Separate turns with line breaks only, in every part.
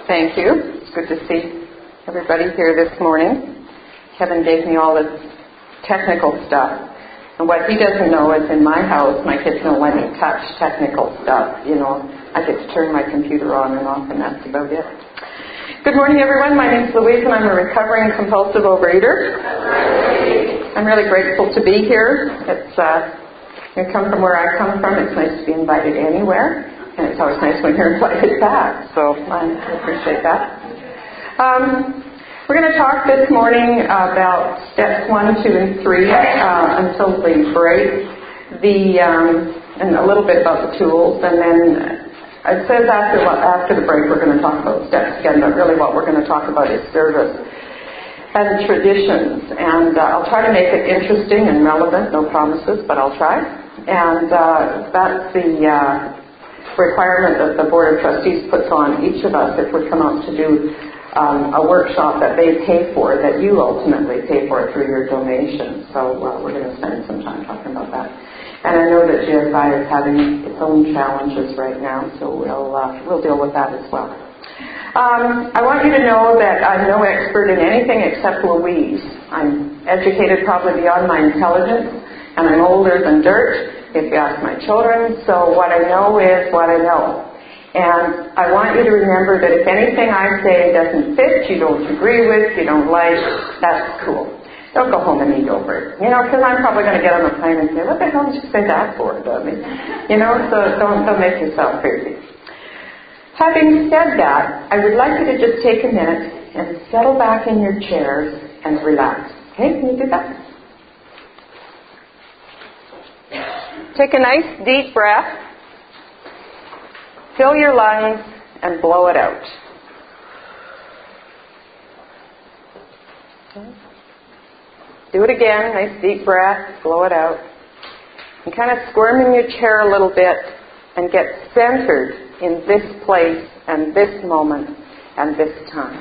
Thank you. It's good to see everybody here this morning. Kevin gave me all this technical stuff. And what he doesn't know is in my house, my kids don't let me touch technical stuff. You know, I get to turn my computer on and off, and that's about it. Good morning, everyone. My name's Louise, and I'm a recovering compulsive overeater. I'm really grateful to be here. I come from where I come from. It's nice to be invited anywhere, and it's always nice when you're invited back. So I appreciate that. We're going to talk this morning about steps 1, 2, and 3 until the break, and a little bit about the tools, and then it says after the break we're going to talk about steps again, but really what we're going to talk about is service and traditions. And I'll try to make it interesting and relevant, no promises, but I'll try. And that's the requirement that the Board of Trustees puts on each of us if we come out to do a workshop that they pay for, that you ultimately pay for through your donation. So we're going to spend some time talking about that. And I know that GSI is having its own challenges right now, so we'll deal with that as well. I want you to know that I'm no expert in anything except Louise. I'm educated probably beyond my intelligence, and I'm older than dirt, if you ask my children. So what I know is what I know. And I want you to remember that if anything I say doesn't fit, you don't agree with, you don't like, that's cool. Don't go home and eat over it. You know, because I'm probably going to get on the plane and say, what the hell did you say that for, dummy? You know, so don't make yourself crazy. Having said that, I would like you to just take a minute and settle back in your chairs and relax. Okay, can you do that? Take a nice deep breath. Fill your lungs and blow it out. Okay. Do it again. Nice deep breath. Blow it out. And kind of squirm in your chair a little bit and get centered in this place and this moment and this time.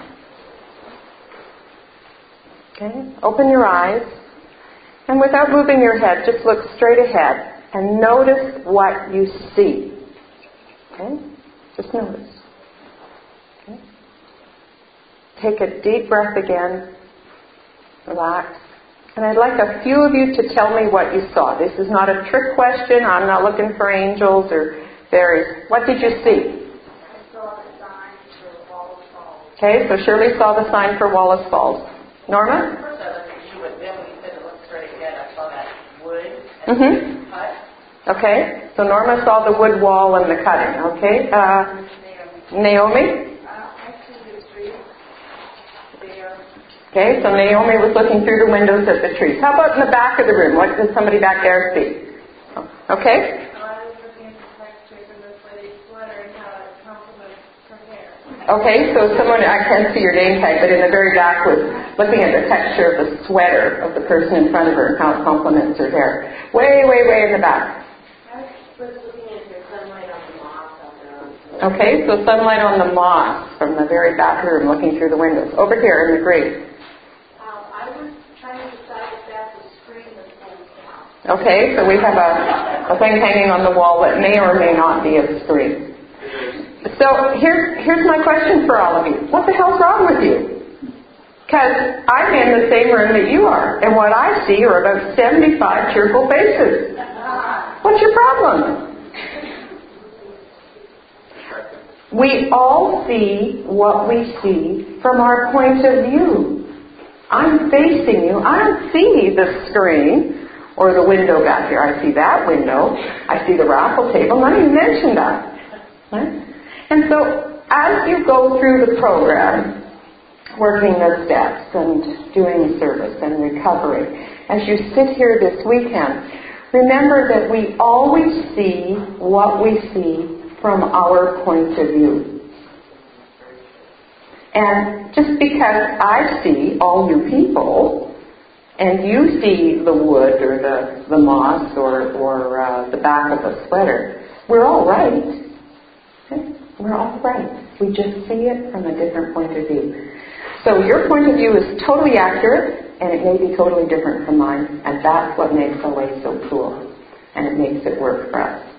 Okay? Open your eyes. And without moving your head, just look straight ahead and notice what you see. Okay? Just notice. Okay? Take a deep breath again. Relax. And I'd like a few of you to tell me what you saw. This is not a trick question. I'm not looking for angels or fairies. What did you see?
I saw the sign for Wallace Falls.
Okay, so Shirley saw the sign for Wallace Falls. Norma?
First I looked at you, but then when you said to look straight ahead, I saw that wood and the cut.
Okay, so Norma saw the wood wall and the cutting. Okay, Naomi?
I see the trees there.
Okay, so Naomi was looking through the windows at the trees. How about in the back of the room? What did somebody back there see? Okay?
I was looking at the textures and the lady's sweater and how it complements her hair.
Okay, so someone, I can't see your name tag, but in the very back was looking at the texture of the sweater of the person in front of her and how it complements her hair. Way, way, way in the back.
I was looking at the sunlight on the moss out there.
Okay, so sunlight on the moss from the very back room looking through the windows. Over here in the green.
I was trying to decide if that's a screen that's holding down.
Okay, so we have a thing hanging on the wall that may or may not be a screen. So here's my question for all of you. What the hell's wrong with you? Because I'm in the same room that you are, and what I see are about 75 cheerful faces. What's your problem? We all see what we see from our point of view. I'm facing you. I don't see the screen or the window back here. I see that window. I see the raffle table. None of you mentioned that. Right? And so as you go through the program, working the steps and doing service and recovery, as you sit here this weekend, remember that we always see what we see from our point of view. And just because I see all you people, and you see the wood or the moss or the back of a sweater, we're all right. Okay? We're all right. We just see it from a different point of view. So your point of view is totally accurate, and it may be totally different from mine, and that's what makes OA so cool, and it makes it work for us.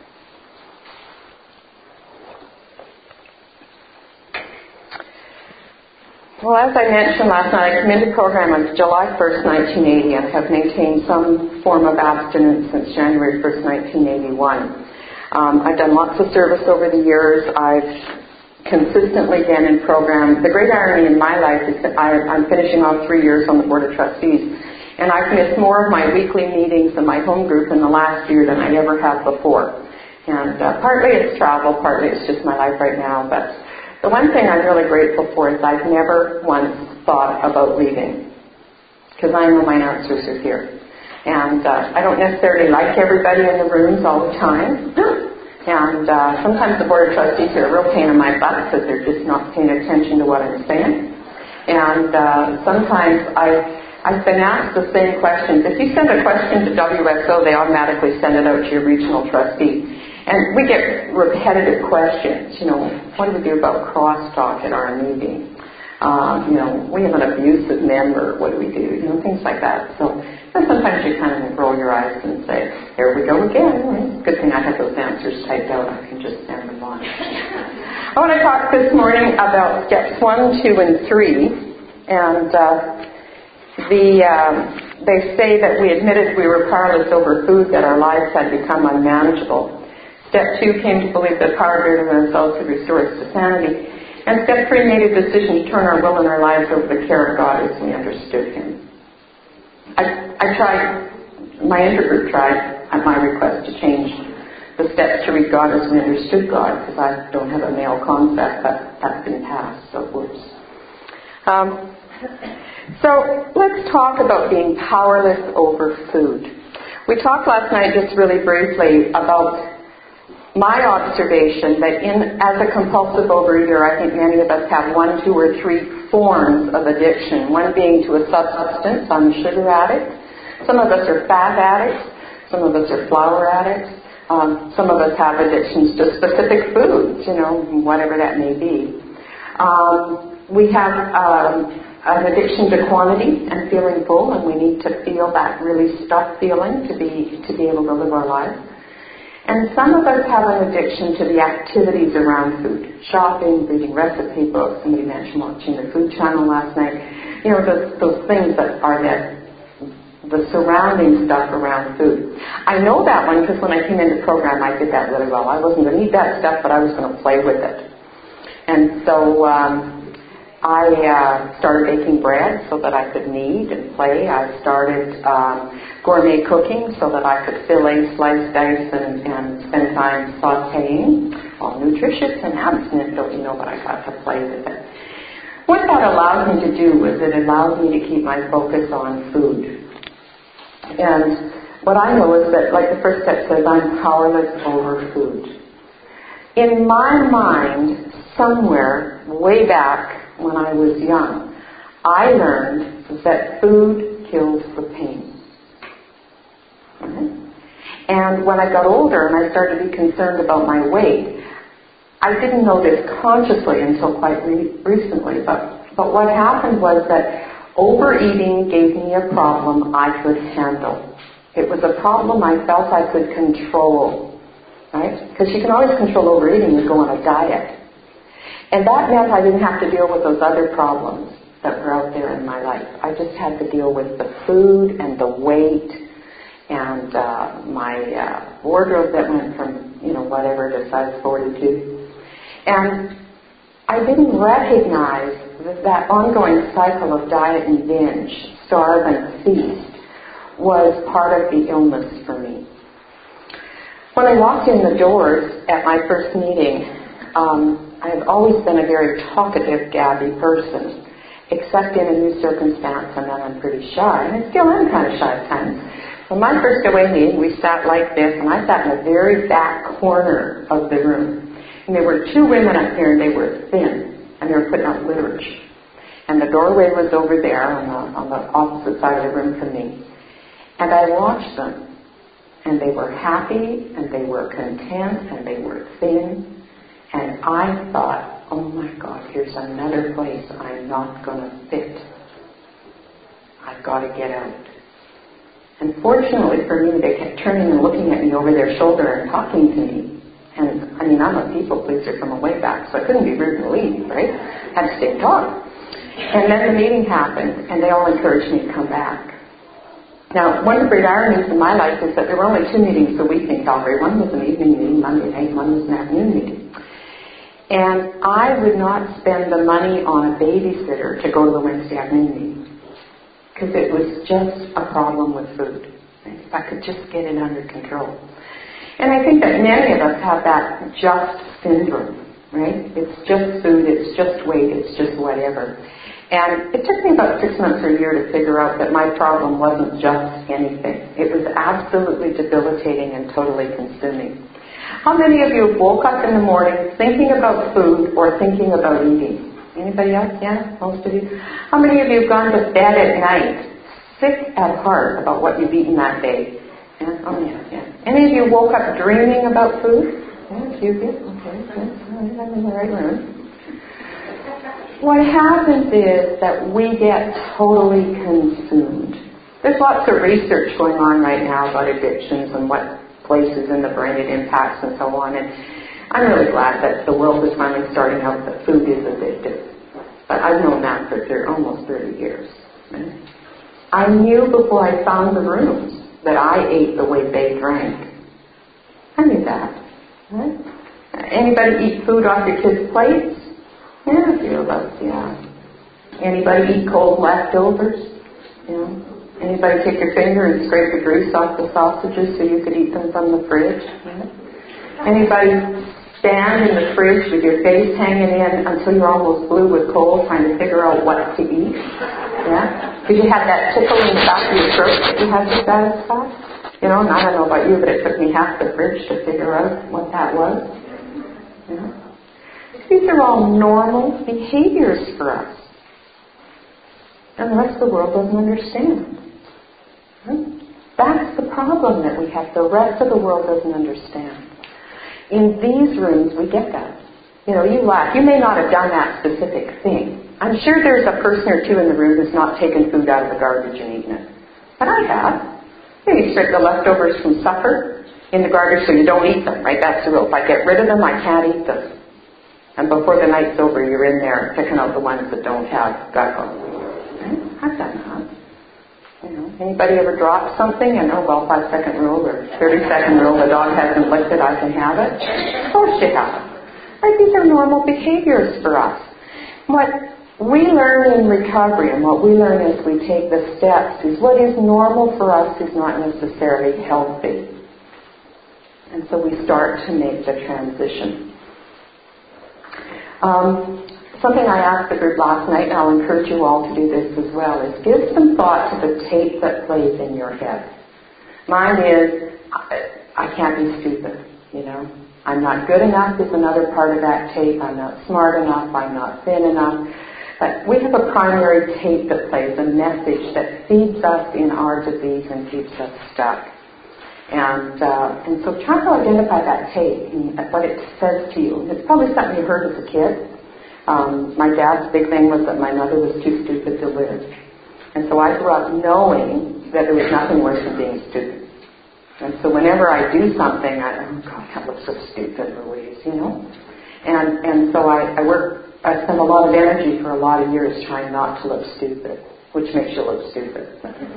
Well, as I mentioned last night, I came into the program on July 1st, 1980, and have maintained some form of abstinence since January 1st, 1981. I've done lots of service over the years. I've consistently been in program. The great irony in my life is that I'm finishing off 3 years on the Board of Trustees, and I've missed more of my weekly meetings and my home group in the last year than I ever have before. And partly it's travel, partly it's just my life right now, but the one thing I'm really grateful for is I've never once thought about leaving, because I know my answers are here. And I don't necessarily like everybody in the rooms all the time. And sometimes the Board of Trustees are a real pain in my butt because they're just not paying attention to what I'm saying. And sometimes I've been asked the same questions. If you send a question to WSO, they automatically send it out to your regional trustee. And we get repetitive questions, what do we do about crosstalk at our meeting? We have an abusive member, what do we do? Things like that. So sometimes you kind of roll your eyes and say, here we go again. Good thing I have those answers typed out. I can just send them on. I want to talk this morning about steps 1, 2, and 3. And they say that we admitted we were powerless over food, that our lives had become unmanageable. Step 2 came to believe that power greater than ourselves could restore us to sanity. And step 3 made a decision to turn our will and our lives over to the care of God as we understood Him. I tried, my intergroup tried, at my request, to change the steps to read God as we understood God, because I don't have a male concept, but that's been passed, so whoops. So let's talk about being powerless over food. We talked last night just really briefly about my observation that as a compulsive overeater, I think many of us have 1, 2, or 3 forms of addiction. One being to a substance. I'm a sugar addict. Some of us are fat addicts. Some of us are flour addicts. Some of us have addictions to specific foods, whatever that may be. We have an addiction to quantity and feeling full, and we need to feel that really stuck feeling to be able to live our lives. And some of us have an addiction to the activities around food. Shopping, reading recipe books. Somebody mentioned watching the Food Channel last night. Those things that are the surrounding stuff around food. I know that one because when I came into the program, I did that really well. I wasn't going to eat that stuff, but I was going to play with it. And so I started baking bread so that I could knead and play. I started gourmet cooking so that I could fillet, slice, dice, and spend time sautéing. All nutritious and abstinent, don't you know, but I got to play with it. What that allowed me to do was it allowed me to keep my focus on food. And what I know is that, like the first step says, I'm powerless over food. In my mind, somewhere way back when I was young, I learned that food kills the pain. And when I got older and I started to be concerned about my weight, I didn't know this consciously until quite recently, but what happened was that overeating gave me a problem I could handle. It was a problem I felt I could control, right? Because you can always control overeating and go on a diet. And that meant I didn't have to deal with those other problems that were out there in my life. I just had to deal with the food and the weight and my wardrobe that went from, whatever to size 42. And I didn't recognize that ongoing cycle of diet and binge, starve and feast, was part of the illness for me. When I walked in the doors at my first meeting, I have always been a very talkative, gabby person, except in a new circumstance, and then I'm pretty shy, and I still am kind of shy at times. When my first away meeting, we sat like this, and I sat in the very back corner of the room. And there were 2 women up here, and they were thin, and they were putting out literature. And the doorway was over there on the opposite side of the room from me. And I watched them, and they were happy, and they were content, and they were thin. And I thought, oh my God, here's another place I'm not going to fit. I've got to get out. And fortunately for me, they kept turning and looking at me over their shoulder and talking to me. And I'm a people pleaser from a way back, so I couldn't be rude and leave, right? I had to stay and talk. And then the meeting happened, and they all encouraged me to come back. Now, one of the great ironies in my life is that there were only 2 meetings a week in Calgary. One was an evening meeting, Monday night, one was an afternoon meeting. And I would not spend the money on a babysitter to go to the Wednesday afternoon meeting, because it was just a problem with food. If I could just get it under control. And I think that many of us have that just syndrome, right? It's just food, it's just weight, it's just whatever. And it took me about 6 months or a year to figure out that my problem wasn't just anything. It was absolutely debilitating and totally consuming. How many of you woke up in the morning thinking about food or thinking about eating? Anybody else? Yeah, most of you. How many of you have gone to bed at night sick at heart about what you've eaten that day? Yeah? Oh, yeah. Any of you woke up dreaming about food? Yeah, a few of you. Okay, good. I'm in the right room. What happens is that we get totally consumed. There's lots of research going on right now about addictions and what places in the brain it impacts and so on. And I'm really glad that the world is finally starting out that food is addictive. But I've known that for almost 30 years. Right? I knew before I found the rooms that I ate the way they drank. I knew that. Right? Anybody eat food off your kids' plates? Yeah, a few of us, yeah. Anybody eat cold leftovers? Yeah. Anybody take your finger and scrape the grease off the sausages so you could eat them from the fridge? Yeah. Anybody stand in the fridge with your face hanging in until you're almost blue with cold trying to figure out what to eat? Yeah? Because you had that tickle in the back of your throat that you had to satisfy? You know, and I don't know about you, but it took me half the fridge to figure out what that was. Yeah. These are all normal behaviors for us. And the rest of the world doesn't understand. That's the problem that we have. The rest of the world doesn't understand. In these rooms, we get that. You know, you laugh. You may not have done that specific thing. I'm sure there's a person or two in the room who's not taken food out of the garbage and eaten it. But I have. You stick the leftovers from supper in the garbage so you don't eat them, right? That's the rule. If I get rid of them, I can't eat them. And before the night's over, you're in there picking out the ones that don't have gucko. Right? I've done that. You know, anybody ever dropped something and, 5-second rule or 30-second rule, the dog hasn't licked it, I can have it? Of course you have. Right? These are normal behaviors for us. What we learn in recovery and what we learn as we take the steps is what is normal for us is not necessarily healthy. And so we start to make the transition. Something I asked the group last night, and I'll encourage you all to do this as well, is give some thought to the tape that plays in your head. Mine is, I can't be stupid, you know. I'm not good enough is another part of that tape. I'm not smart enough. I'm not thin enough. But we have a primary tape that plays a message that feeds us in our disease and keeps us stuck. And so try to identify that tape and what it says to you. It's probably something you heard as a kid. My dad's big thing was that my mother was too stupid to live. And so I grew up knowing that there was nothing worse than being stupid. And so whenever I do something, that looks so stupid, Louise, you know? And so I spend a lot of energy for a lot of years trying not to look stupid, which makes you look stupid.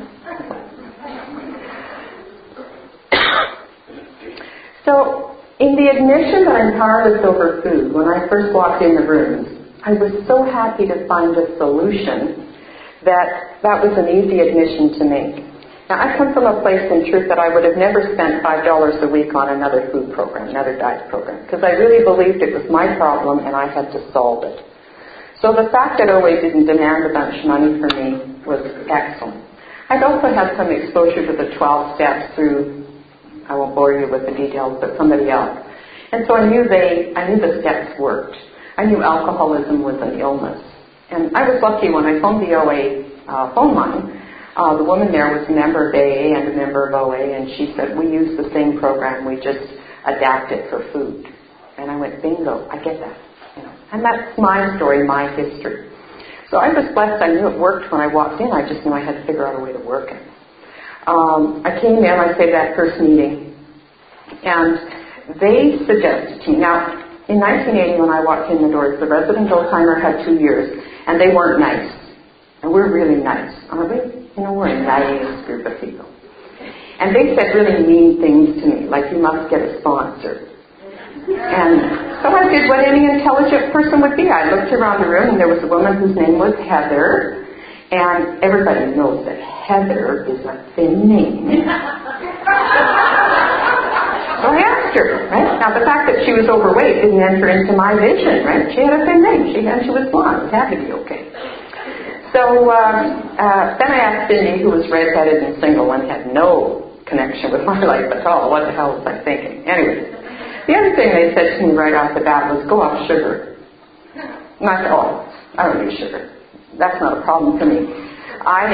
So, in the admission that I'm powerless over food, when I first walked in the rooms, I was so happy to find a solution that was an easy admission to make. Now, I come from a place in truth that I would have never spent $5 a week on another food program, another diet program, because I really believed it was my problem and I had to solve it. So the fact that OA didn't demand a bunch of money from me was excellent. I'd also had some exposure to the 12 steps through, I won't bore you with the details, but somebody else. And so I knew the steps worked. I knew alcoholism was an illness. And I was lucky when I phoned the OA phone line. The woman there was a member of AA and a member of OA, and she said, we use the same program, we just adapt it for food. And I went, bingo, I get that. You know. And that's my story, my history. So I was blessed. I knew it worked when I walked in. I just knew I had to figure out a way to work it. I came in, I say that first meeting, and they suggested to me, now, in 1980 when I walked in the doors, the resident old-timer had 2 years, and they weren't nice. And we're really nice, aren't we? You know, we're a nice group of people. And they said really mean things to me, like, you must get a sponsor. And so I did what any intelligent person would be. I looked around the room, and there was a woman whose name was Heather, and everybody knows that Heather is a thin name. So I asked her, right? Now, the fact that she was overweight didn't enter into my vision, right? She had a thin name, and she was blonde. It had to be okay. So then I asked Cindy, who was redheaded and single and had no connection with my life at all. What the hell was I thinking? Anyway, the other thing they said to me right off the bat was, go off sugar. And I said, oh, I don't need sugar. That's not a problem for me. I've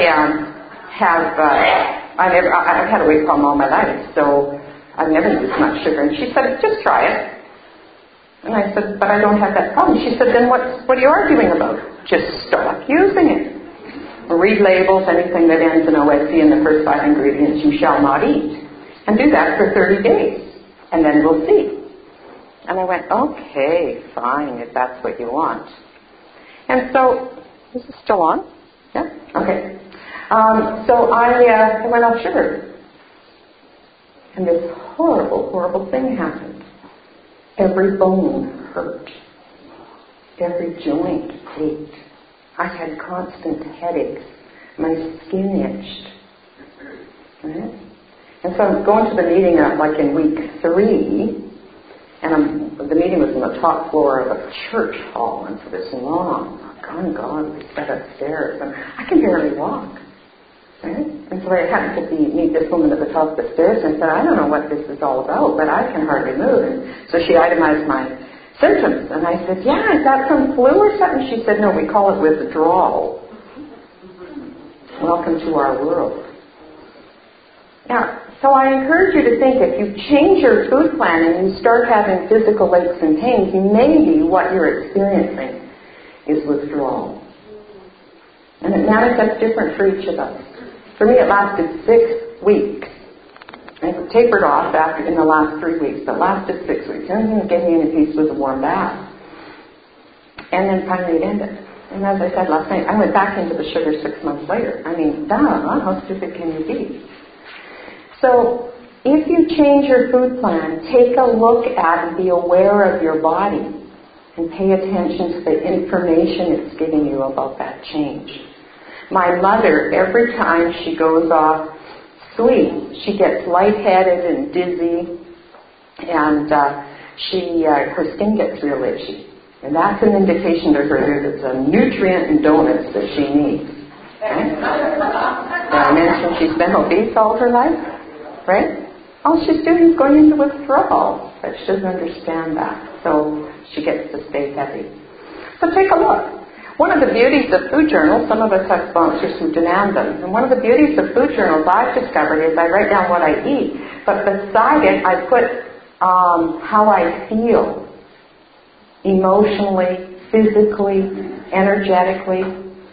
had a weight problem all my life, so I've never used much sugar. And she said, just try it. And I said, but I don't have that problem. She said, then what are you arguing about? Just stop using it. Read labels, anything that ends in OSC in the first 5 ingredients you shall not eat. And do that for 30 days. And then we'll see. And I went, okay, fine, if that's what you want. And so, is this still on? Yeah? Okay. So I went off sugar. And this horrible, horrible thing happened. Every bone hurt. Every joint ached. I had constant headaches. My skin itched. Right? And so I was going to the meeting like in week 3, and the meeting was on the top floor of a church hall, and so this long, ungodly set of stairs, and I can barely walk. Right? And so I happened to meet this woman at the top of the stairs, and I said, I don't know what this is all about, but I can hardly move. And so she itemized my symptoms, and I said, yeah, is that some flu or something? She said, no, we call it withdrawal. Welcome to our world. Now, so I encourage you to think, if you change your food plan and you start having physical aches and pains, maybe what you're experiencing is withdrawal. And it manifests different for each of us. For me, it lasted 6 weeks. And it tapered off in the last 3 weeks, but lasted 6 weeks. The only thing that gave me any peace was a warm bath. And then finally it ended. And as I said last night, I went back into the sugar 6 months later. I mean, how stupid can you be? So, if you change your food plan, take a look at and be aware of your body and pay attention to the information it's giving you about that change. My mother, every time she goes off sleep, she gets lightheaded and dizzy, and her skin gets real itchy. And that's an indication to her there's a nutrient in donuts that she needs. Right? I mentioned she's been obese all her life. Right? All she's doing is going into withdrawal, but she doesn't understand that, so she gets to stay heavy. So take a look. One of the beauties of food journals, some of us have sponsors who demand them, and one of the beauties of food journals I've discovered is I write down what I eat, but beside it I put how I feel, emotionally, physically, energetically.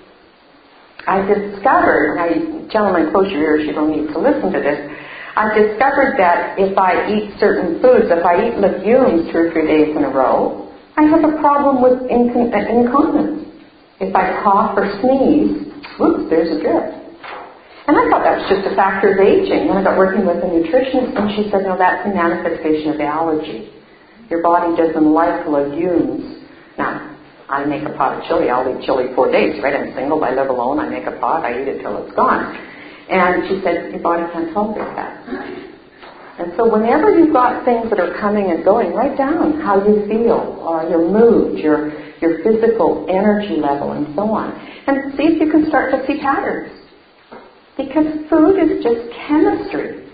I discovered, now gentlemen, close your ears, you don't need to listen to this, I've discovered that if I eat certain foods, if I eat legumes 2 or 3 days in a row, I have a problem with incontinence. If I cough or sneeze, whoops, there's a drip. And I thought that was just a factor of aging. Then I got working with a nutritionist, and she said, no, that's a manifestation of allergy. Your body doesn't like legumes. Now, I make a pot of chili. I'll eat chili 4 days, right? I'm single. I live alone. I make a pot. I eat it till it's gone. And she said, your body can't tolerate that. And so whenever you've got things that are coming and going, write down how you feel, your mood, your physical energy level, and so on. And see if you can start to see patterns. Because food is just chemistry.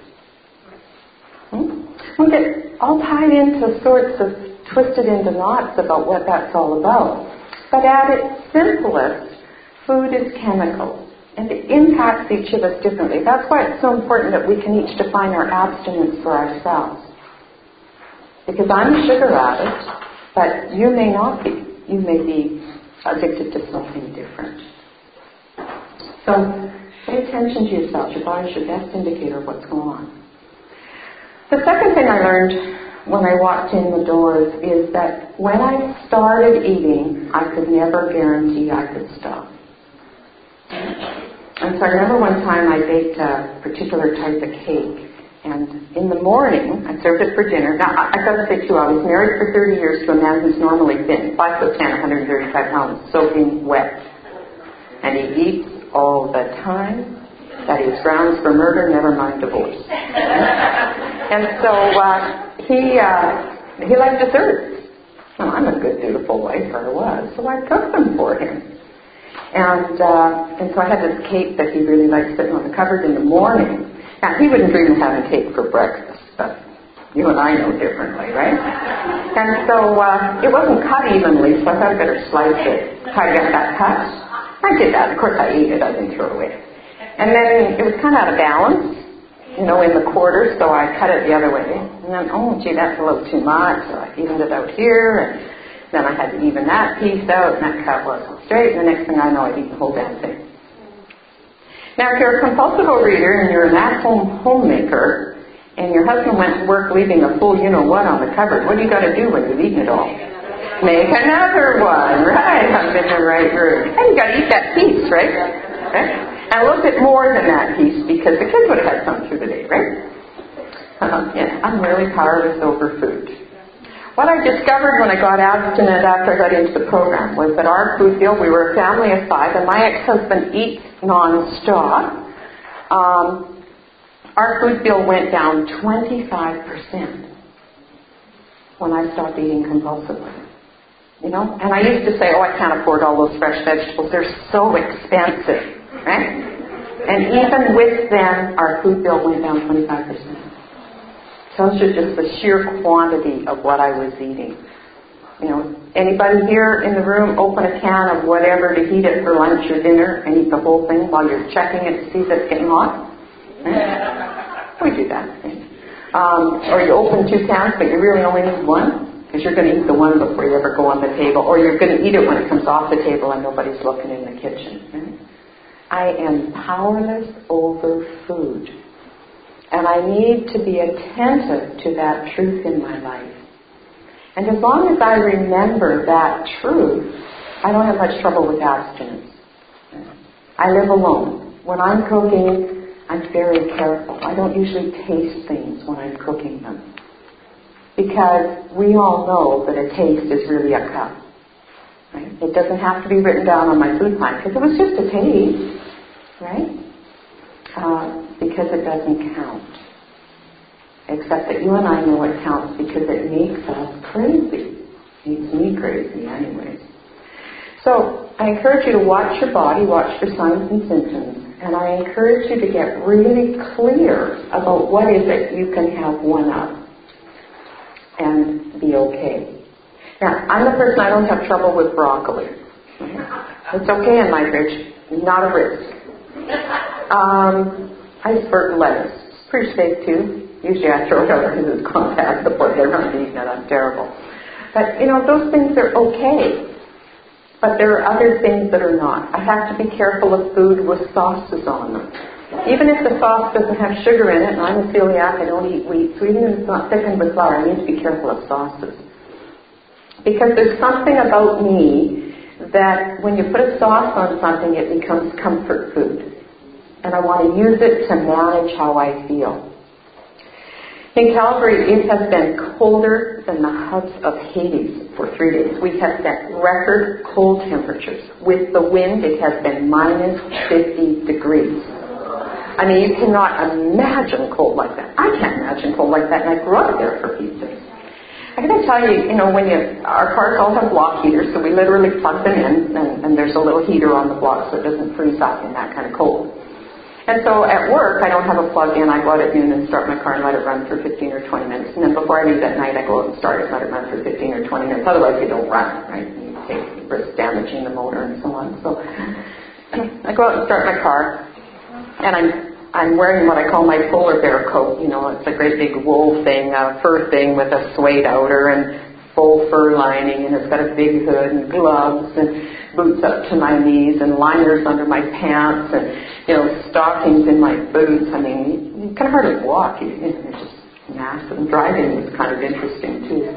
We get all tied into sorts of twisted into knots about what that's all about. But at its simplest, food is chemical. And it impacts each of us differently. That's why it's so important that we can each define our abstinence for ourselves. Because I'm a sugar addict, but you may not be. You may be addicted to something different. So pay attention to yourself. Your body is your best indicator of what's going on. The second thing I learned when I walked in the doors is that when I started eating, I could never guarantee I could stop. And so I remember one time I baked a particular type of cake. And in the morning, I served it for dinner. Now, I got to say, too, I was married for 30 years to a man who's normally thin, 5'10", 135 pounds, soaking wet. And he eats all the time. That is grounds for murder, never mind divorce. And so he liked desserts. Well, I'm a good, dutiful wife, or I was, so I cooked them for him. And so I had this cake that he really liked sitting on the cupboard in the morning. Now, he wouldn't dream of having cake for breakfast, but you and I know differently, right? And so it wasn't cut evenly, so I thought I'd better slice it, try to get that cut. I did that. Of course, I ate it. I didn't throw it away. And then it was kind of out of balance, in the quarters, so I cut it the other way. And then, that's a little too much, so I evened it out here, and then I had to even that piece out, and that cut wasn't straight, and the next thing I know, I'd eaten the whole damn thing. Now, if you're a compulsive overeater and you're an at-home homemaker, and your husband went to work leaving a full you-know-what on the cupboard, what do you got to do when you've eaten it all? Make another one, right? I'm in the right room. And you got to eat that piece, right? Okay? And a little bit more than that piece because the kids would have had some through the day, right? I'm really powerless over food. What I discovered when I got abstinent after I got into the program was that our food bill, we were a family of 5, and my ex-husband eats non-stop. Our food bill went down 25% when I stopped eating compulsively. And I used to say, I can't afford all those fresh vegetables. They're so expensive, right? And even with them, our food bill went down 25%. Tells you just the sheer quantity of what I was eating. Anybody here in the room open a can of whatever to heat it for lunch or dinner and eat the whole thing while you're checking it to see if it's getting hot? Right? We do that. Right? Or you open 2 cans, but you really only need 1, because you're going to eat the one before you ever go on the table, or you're going to eat it when it comes off the table and nobody's looking in the kitchen. Right? I am powerless over food. And I need to be attentive to that truth in my life. And as long as I remember that truth, I don't have much trouble with abstinence. I live alone. When I'm cooking, I'm very careful. I don't usually taste things when I'm cooking them. Because we all know that a taste is really a cup. Right? It doesn't have to be written down on my food plan, because it was just a taste. Right? Because it doesn't count. Except that you and I know it counts because it makes us crazy. It makes me crazy anyways. So I encourage you to watch your body, watch for signs and symptoms, and I encourage you to get really clear about what is it you can have one of and be okay. Now, I'm the person, I don't have trouble with broccoli. It's okay in my fridge, not a risk. Iceberg lettuce, pretty safe too. Usually I throw it out because it's gone past the point. They're not eating it. I'm terrible. But, those things are okay. But there are other things that are not. I have to be careful of food with sauces on them. Even if the sauce doesn't have sugar in it, and I'm a celiac, I don't eat wheat, so even if it's not thickened with flour, I need to be careful of sauces. Because there's something about me that when you put a sauce on something, it becomes comfort food. And I want to use it to manage how I feel. In Calgary, it has been colder than the huts of Hades for 3 days. We have set record cold temperatures. With the wind, it has been minus 50 degrees. I mean, you cannot imagine cold like that. I can't imagine cold like that, and I grew up there for Pete's sake. I got to tell you, our cars all have block heaters, so we literally plug them in, and there's a little heater on the block so it doesn't freeze up in that kind of cold. And so at work, I don't have a plug-in. I go out at noon and start my car and let it run for 15 or 20 minutes. And then before I leave at night, I go out and start it and let it run for 15 or 20 minutes. Otherwise, you don't run, right? You take risk damaging the motor and so on. So I go out and start my car, and I'm wearing what I call my polar bear coat. It's a great big wool thing, a fur thing with a suede outer and full fur lining, and it's got a big hood and gloves and boots up to my knees and liners under my pants and, stockings in my boots. I mean, you can hardly walk. You're just massive. And driving is kind of interesting too.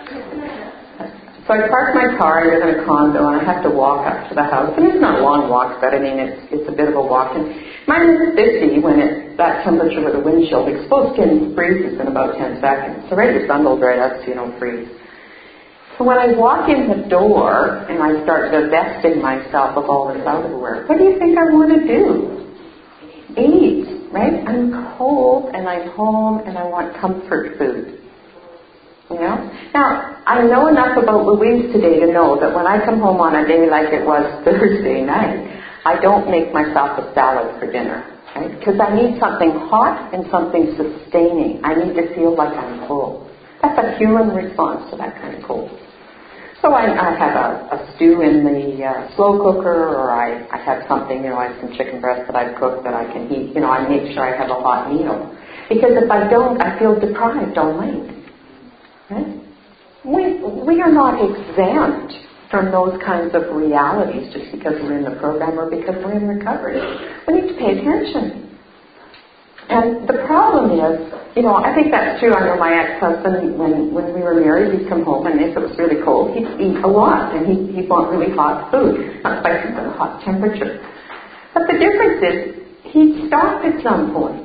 So I park my car, I live in a condo, and I have to walk up to the house. And it's not a long walk, but I mean, it's a bit of a walk. And mine is 50 when it's that temperature with a windshield. Exposed skin freezes in about 10 seconds. So right, your sun goes right up so you don't freeze. So when I walk in the door and I start divesting myself of all this outerwear, what do you think I want to do? Eat, right? I'm cold and I'm home and I want comfort food. You know? Now, I know enough about Louise today to know that when I come home on a day like it was Thursday night, I don't make myself a salad for dinner, right? Because I need something hot and something sustaining. I need to feel like I'm full. That's a human response to that kind of cold. So I have a stew in the slow cooker, or I have something, I have some chicken breast that I've cooked that I can eat. I make sure I have a hot meal. Because if I don't, I feel deprived all night. Right? We are not exempt from those kinds of realities just because we're in the program or because we're in recovery. We need to pay attention. And the problem is, I think that's true. I know my ex-husband, when we were married, he'd come home, and if it was really cold, he'd eat a lot, and he'd want really hot food, not spicy, but a hot temperature. But the difference is, he'd stop at some point.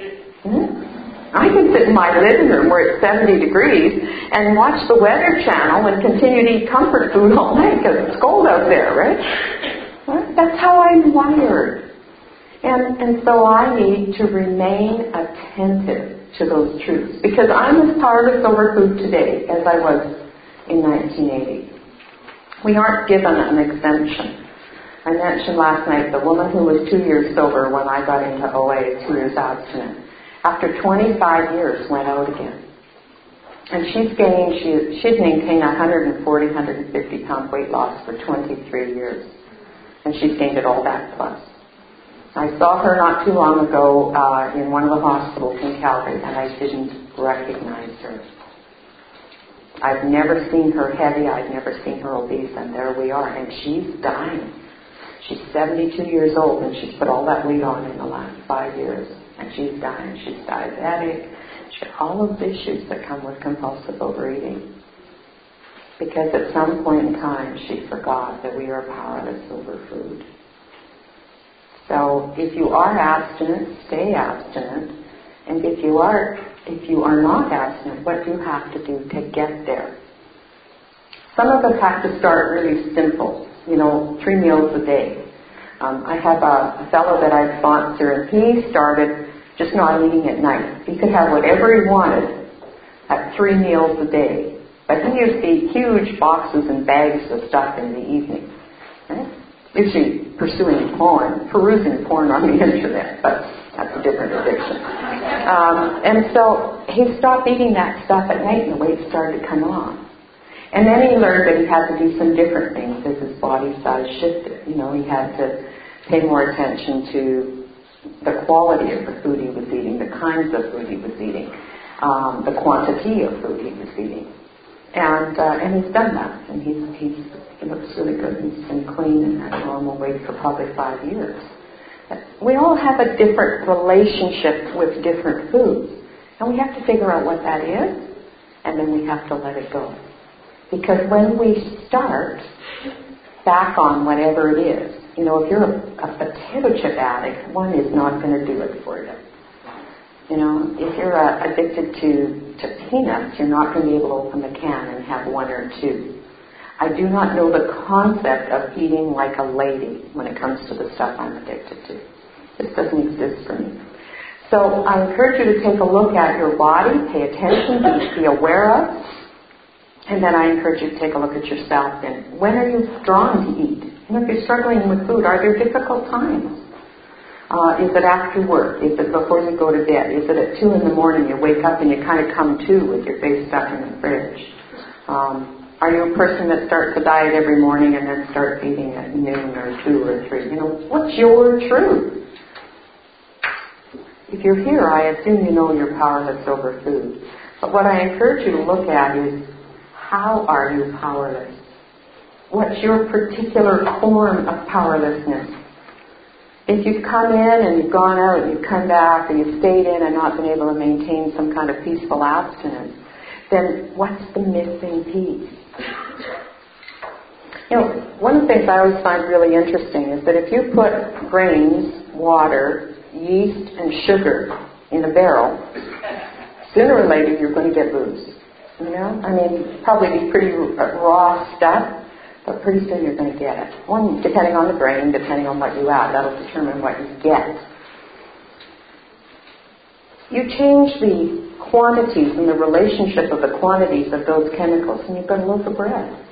I can sit in my living room where it's 70 degrees and watch the Weather Channel and continue to eat comfort food all night because it's cold out there, right? That's how I'm wired. And so I need to remain attentive to those truths because I'm as powerless over food today as I was in 1980. We aren't given an exemption. I mentioned last night the woman who was 2 years sober when I got into OA, 2 years abstinent. After 25 years, went out again. And she'd maintained 140, 150 pound weight loss for 23 years. And she's gained it all back plus. I saw her not too long ago in one of the hospitals in Calgary, and I didn't recognize her. I've never seen her heavy, I've never seen her obese, and there we are. And she's dying. She's 72 years old, and she's put all that weight on in the last 5 years. And she's dying. She's diabetic. She's got all of the issues that come with compulsive overeating. Because at some point in time, she forgot that we are powerless over food. So if you are abstinent, stay abstinent. And if you are not abstinent, what do you have to do to get there? Some of us have to start really simple. 3 meals a day. I have a fellow that I sponsor, and he started just not eating at night. He could have whatever he wanted at 3 meals a day. But he used to eat huge boxes and bags of stuff in the evening. Right? Usually perusing porn on the internet, but that's a different addiction. And so he stopped eating that stuff at night, and the weight started to come off. And then he learned that he had to do some different things as his body size shifted. He had to pay more attention to the quality of the food he was eating, the kinds of food he was eating, the quantity of food he was eating. And he's done that. And he looks really good. He's been clean and at normal weight for probably 5 years. We all have a different relationship with different foods. And we have to figure out what that is, and then we have to let it go. Because when we start back on whatever it is, if you're a potato chip addict, one is not going to do it for you. If you're addicted to peanuts, you're not going to be able to open the can and have 1 or 2. I do not know the concept of eating like a lady when it comes to the stuff I'm addicted to. This doesn't exist for me. So I encourage you to take a look at your body, pay attention, be aware of. And then I encourage you to take a look at yourself and when are you drawn to eat? If you're struggling with food, are there difficult times? Is it after work? Is it before you go to bed? Is it at 2 in the morning you wake up and you kind of come to with your face stuck in the fridge? Are you a person that starts a diet every morning and then starts eating at noon or 2 or 3? What's your truth? If you're here, I assume you know you're powerless over food. But what I encourage you to look at is, how are you powerless? What's your particular form of powerlessness? If you've come in and you've gone out and you've come back and you've stayed in and not been able to maintain some kind of peaceful abstinence, then what's the missing piece? One of the things I always find really interesting is that if you put grains, water, yeast, and sugar in a barrel, sooner or later you're going to get booze. Probably be pretty raw stuff, but pretty soon you're going to get it. One, depending on the grain, depending on what you add, that'll determine what you get. You change the quantities and the relationship of the quantities of those chemicals, and you've got a loaf of bread.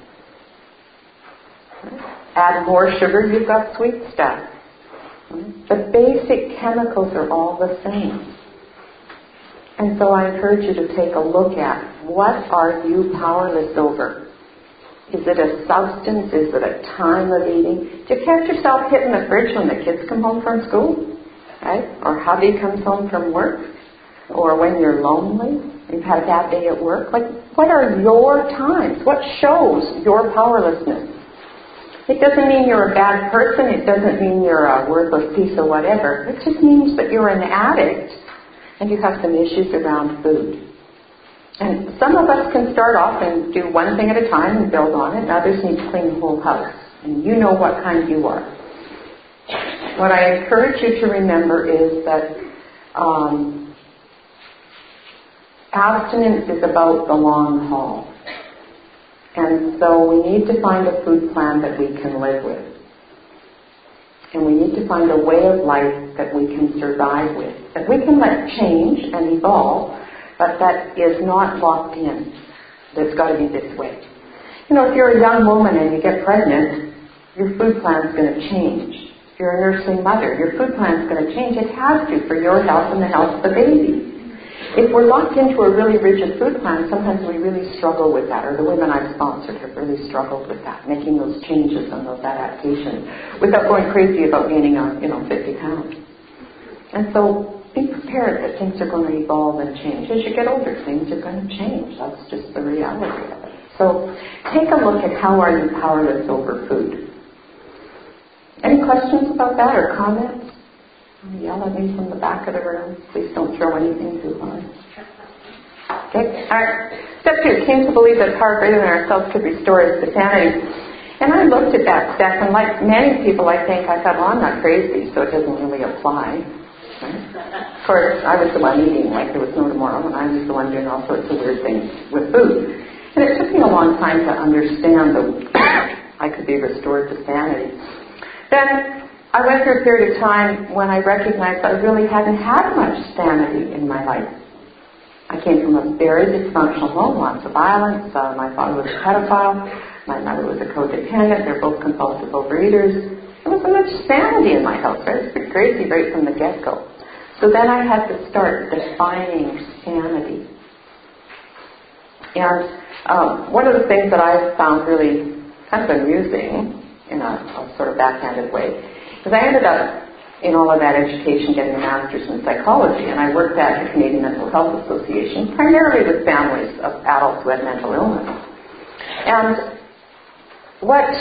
Add more sugar, you've got sweet stuff. The basic chemicals are all the same. And so I encourage you to take a look at, what are you powerless over? Is it a substance? Is it a time of eating? Do you catch yourself hitting the fridge when the kids come home from school? Right? Or hubby comes home from work? Or when you're lonely? You've had a bad day at work? What are your times? What shows your powerlessness? It doesn't mean you're a bad person. It doesn't mean you're a worthless piece of whatever. It just means that you're an addict and you have some issues around food. And some of us can start off and do one thing at a time and build on it, and others need to clean the whole house. And you know what kind you are. What I encourage you to remember is that abstinence is about the long haul. And so we need to find a food plan that we can live with. And we need to find a way of life that we can survive with. That we can let change and evolve, but that is not locked in. There's got to be this way. If you're a young woman and you get pregnant, your food plan is going to change. If you're a nursing mother, your food plan is going to change. It has to, for your health and the health of the baby. If we're locked into a really rigid food plan, sometimes we really struggle with that, or the women I've sponsored have really struggled with that, making those changes and those adaptations without going crazy about gaining 50 pounds. And so be prepared that things are going to evolve and change. As you get older, things are going to change. That's just the reality of it. So take a look at how are you powerless over food. Any questions about that or comments? Yell at me from the back of the room. Please don't throw anything too hard. Okay. All right. Step 2. Came to believe that power greater than ourselves could restore us to sanity. And I looked at that step, and like many people, I think, I thought, well, I'm not crazy, so it doesn't really apply. Right? Of course, I was the one eating like there was no tomorrow, and I was the one doing all sorts of weird things with food. And it took me a long time to understand that I could be restored to sanity. Then I went through a period of time when I recognized I really hadn't had much sanity in my life. I came from a very dysfunctional home, lots of violence. My father was a pedophile. My mother was a codependent. They're both compulsive overeaters. There wasn't much sanity in my house. I was pretty crazy right from the get-go. So then I had to start defining sanity. And one of the things that I found really kind of amusing in a sort of backhanded way, because I ended up in all of that education getting a master's in psychology, and I worked at the Canadian Mental Health Association, primarily with families of adults who had mental illness. And what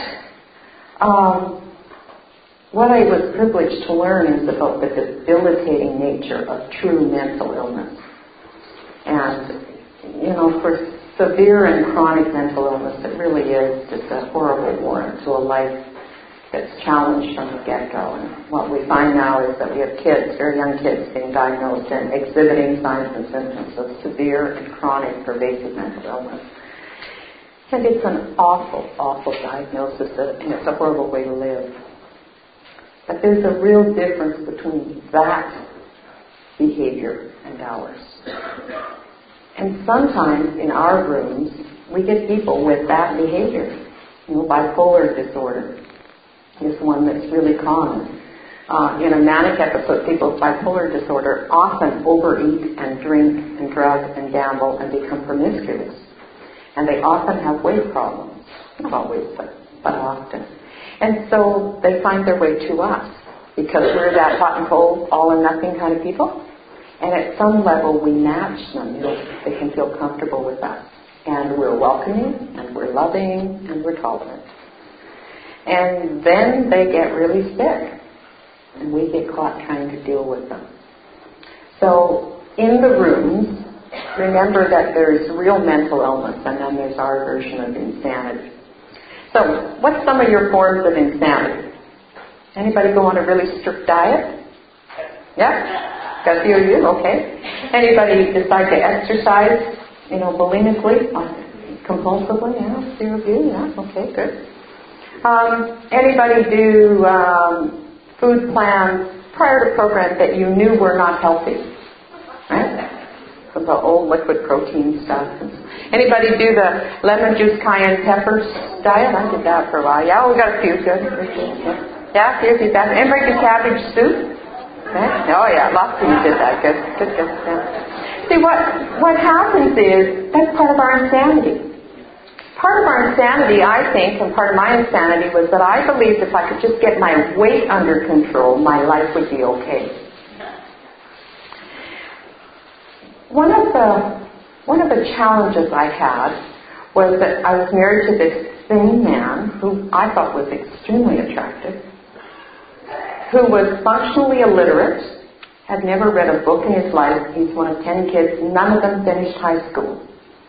I was privileged to learn is about the debilitating nature of true mental illness. And, for severe and chronic mental illness, it really is just a horrible warrant to a life that's challenged from the get-go. And what we find now is that we have kids, very young kids, being diagnosed and exhibiting signs and symptoms of severe and chronic pervasive mental illness. And it's an awful, awful diagnosis, and it's a horrible way to live. But there's a real difference between that behavior and ours. And sometimes in our rooms, we get people with that behavior. Bipolar disorder is one that's really common. In a manic episode, people with bipolar disorder often overeat and drink and drug and gamble and become promiscuous. And they often have weight problems. Not always, but often. And so they find their way to us because we're that hot and cold, all or nothing kind of people. And at some level we match them. They can feel comfortable with us. And we're welcoming, and we're loving, and we're tolerant. And then they get really sick. and we get caught trying to deal with them. So in the rooms, remember that there's real mental illness and then there's our version of insanity. So what's some of your forms of insanity? Anybody go on a really strict diet? Yeah? Got a few of you? Okay. Anybody decide to exercise, bulimically, compulsively? Yeah, a few of you? Yeah, okay, good. Anybody do food plans prior to program that you knew were not healthy? Right? From the old liquid protein stuff. Anybody do the lemon juice cayenne peppers diet? I did that for a while. Yeah, we got a few. Good. Yeah, a few did that. Anybody do cabbage soup? Okay. Oh yeah, lots of you did that. Good. Yeah. See, what happens is that's part of our insanity. Part of our insanity, I think, and part of my insanity was that I believed if I could just get my weight under control, my life would be okay. One of the challenges I had was that I was married to this thin man who I thought was extremely attractive, who was functionally illiterate, had never read a book in his life. He's one of 10 kids. None of them finished high school.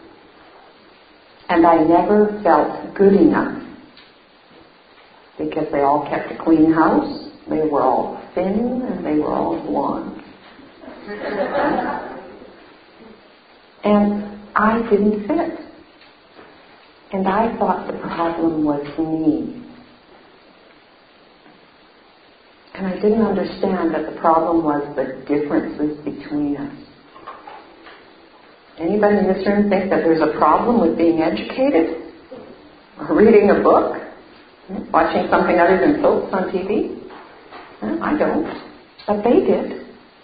And I never felt good enough because they all kept a clean house. They were all thin and they were all blonde. And I didn't fit. And I thought the problem was me. And I didn't understand that the problem was the differences between us. Anybody in this room think that there's a problem with being educated? Or reading a book? Watching something other than soaps on TV? I don't. But they did.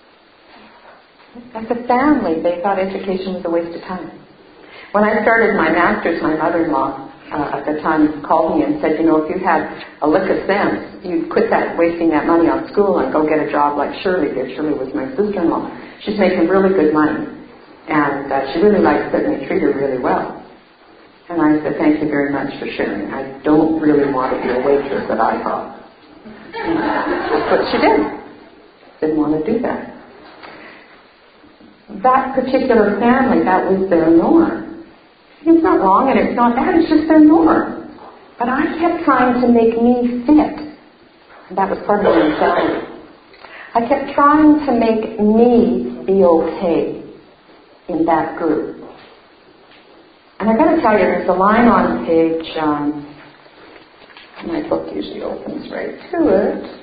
As a family, they thought education was a waste of time. When I started my master's, my mother-in-law at the time called me and said, if you had a lick of sense, you'd quit wasting that money on school and go get a job like Shirley did. Shirley was my sister-in-law. She's making really good money. And she really likes it, and they treat her really well. And I said, thank you very much for sharing. I don't really want to be a waitress at IHOP. That's what she did. Didn't want to do that. That particular family, that was their norm. It's not wrong and it's not bad, it's just their norm. But I kept trying to make me fit. And that was part of my insanity. I kept trying to make me be okay in that group. And I got to tell you, there's a line on page, my book usually opens right to it,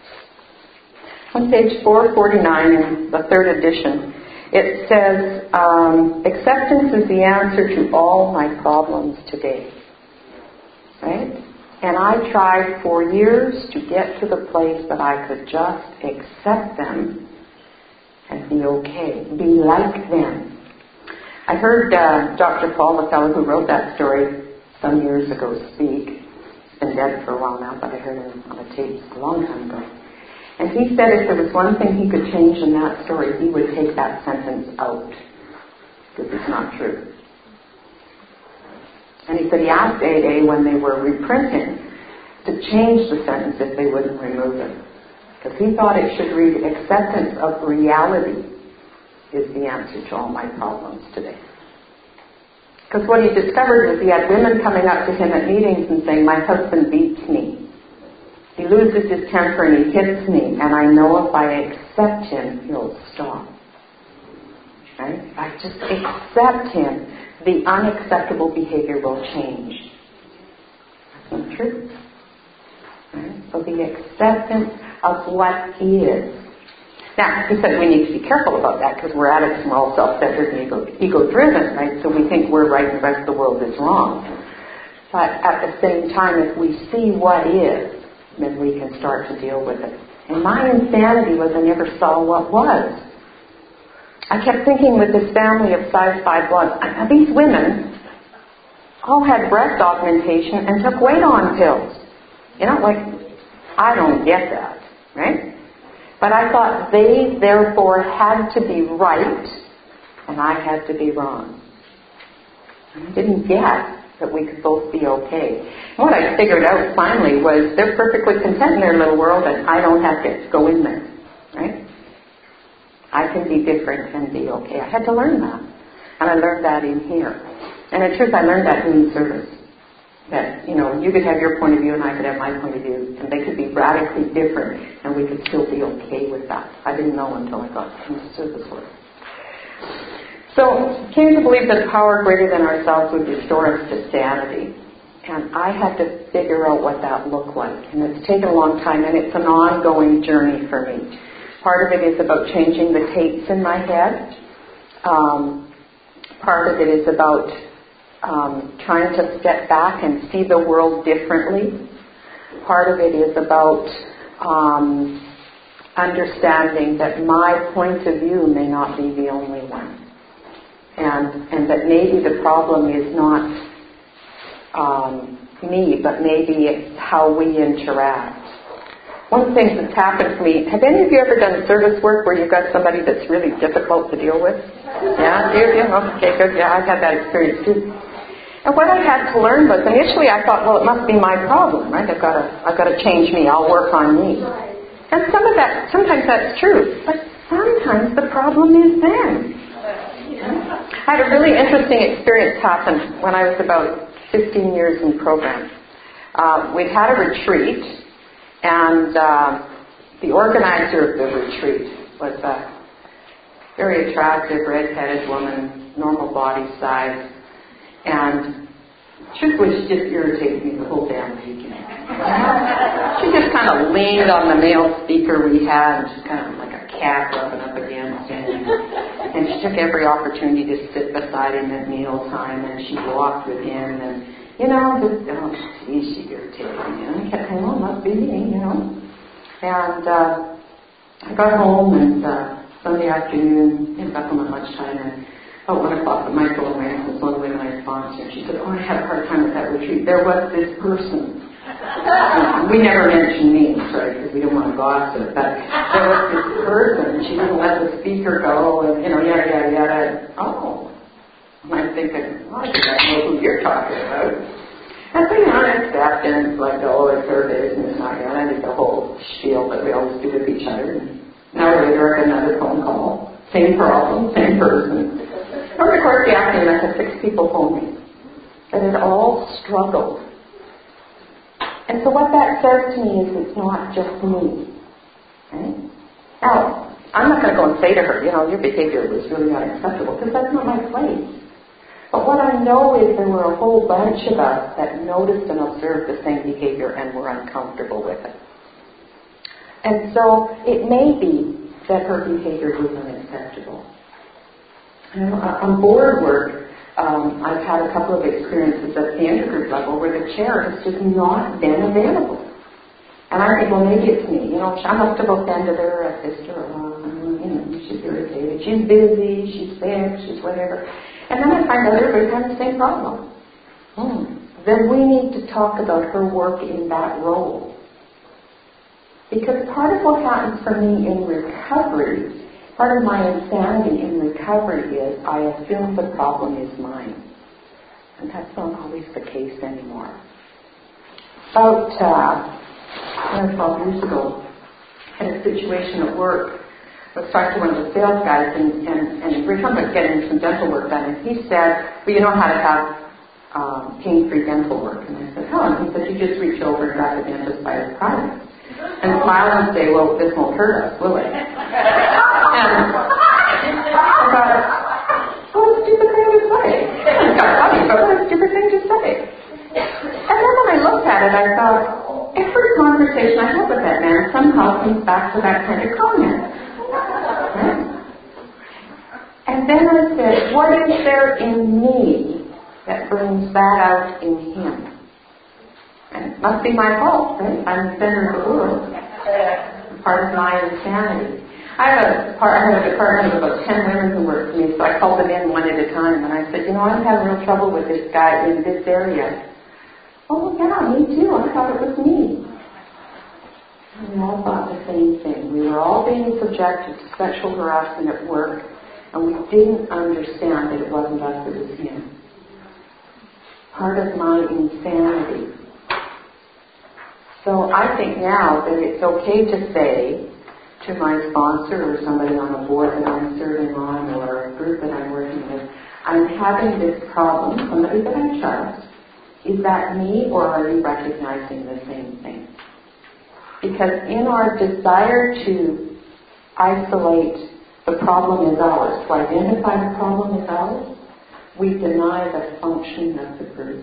on page 449 in the third edition, it says, acceptance is the answer to all my problems today. Right? And I tried for years to get to the place that I could just accept them and be okay, be like them. I heard Dr. Paul, the fellow who wrote that story some years ago, speak. He's been dead for a while now, but I heard him on a tape a long time ago. And he said if there was one thing he could change in that story, he would take that sentence out, because it's not true. And he said he asked AA when they were reprinting to change the sentence if they wouldn't remove it. Because he thought it should read, acceptance of reality is the answer to all my problems today. Because what he discovered was he had women coming up to him at meetings and saying, my husband beats me. He loses his temper and he hits me, and I know if I accept him, he'll stop. Right? If I just accept him, the unacceptable behavior will change. That's not true. Right? So the acceptance of what is. Now, he said we need to be careful about that because we're addicts and we're all self-centered and ego-driven, right? So we think we're right and the rest of the world is wrong. But at the same time, if we see what is, then we can start to deal with it. And my insanity was I never saw what was. I kept thinking with this family of size 5 bloods, these women all had breast augmentation and took weight on pills. I don't get that, right? But I thought they therefore had to be right and I had to be wrong. And I didn't get that we could both be okay. And what I figured out finally was they're perfectly content in their little world and I don't have to go in there, right? I can be different and be okay. I had to learn that. And I learned that in here. And in truth, I learned that doing service. That, you could have your point of view and I could have my point of view. And they could be radically different and we could still be okay with that. I didn't know until I got into service work. So, came to believe that power greater than ourselves would restore us to sanity. And I had to figure out what that looked like. And it's taken a long time and it's an ongoing journey for me. Part of it is about changing the tapes in my head. Part of it is about trying to step back and see the world differently. Part of it is about understanding that my point of view may not be the only one. And that maybe the problem is not me, but maybe it's how we interact. One of the things that's happened to me, have any of you ever done service work where you've got somebody that's really difficult to deal with? Yeah? Okay, good. Yeah, I've had that experience too. And what I had to learn was, initially I thought, well, it must be my problem, right? I've got to change me. I'll work on me. And sometimes that's true, but sometimes the problem is them. I had a really interesting experience happen when I was about 15 years in program. We'd had a retreat, and the organizer of the retreat was a very attractive, red-headed woman, normal body size, and truthfully, she just irritated me the whole damn weekend. She just kind of leaned on the male speaker we had, and just kind of like a cat rubbing up against him. And she took every opportunity to sit beside him at mealtime, and she walked with him, and, she irritated me. And I kept saying, well, it must be me, And I got home, and Sunday afternoon, it was up on my lunchtime, and about 1 o'clock, the Michael rang was one of the women I sponsored, and she said, I had a hard time at that retreat. There was this person. We never mentioned names, right, because we don't want to gossip, but there was this person, and she didn't let the speaker go, and, yada, yada. Oh. And I'm thinking, I think I know who you're talking about. And so, acceptance, let go, it's her business, I did the whole spiel that we always do with each other. And an hour later, I got another phone call. Same problem, same person. Over the course of the afternoon, I had 6 people phone me that had all struggled. And so what that says to me is it's not just me. Right? Now, I'm not going to go and say to her, your behavior was really unacceptable, because that's not my place. But what I know is there were a whole bunch of us that noticed and observed the same behavior and were uncomfortable with it. And so it may be that her behavior was unacceptable. On board work, I've had a couple of experiences at the intergroup level where the chair has just not been available. And I think, well, maybe it's me. I must have offended her, a sister, she's irritated. She's busy, she's sick, she's whatever. And then I find out everybody's having the same problem. Then we need to talk about her work in that role. Because part of what happens for me in recovery, part of my insanity in recovery is I assume the problem is mine. And that's not always the case anymore. About 12 years ago, I had a situation at work. I was talking to one of the sales guys, and we were talking about getting some dental work done. And he said, well, you know how to have pain-free dental work. And I said, how? And he said, you just reach over and grab the dentist by his product. And smile and say, well, this won't hurt us, will it? And I thought, what a stupid thing to say. It's got funny, but what a stupid thing to say. And then when I looked at it, I thought, every conversation I have with that man somehow comes back to that kind of comment. Right? And then I said, what is there in me that brings that out in him? And it must be my fault, right? I'm the center of the world. Part of my insanity. I had a department of about 10 women who worked for me, so I called them in one at a time, and I said, I'm having real trouble with this guy in this area. Oh, yeah, me too. I thought it was me. And we all thought the same thing. We were all being subjected to sexual harassment at work, and we didn't understand that it wasn't us, it was him. part of my insanity. So I think now that it's okay to say to my sponsor or somebody on a board that I'm serving on or a group that I'm working with, I'm having this problem, somebody that I trust. Is that me, or are you recognizing the same thing? Because in our desire to isolate the problem as ours, to identify the problem as ours, we deny the function of the group.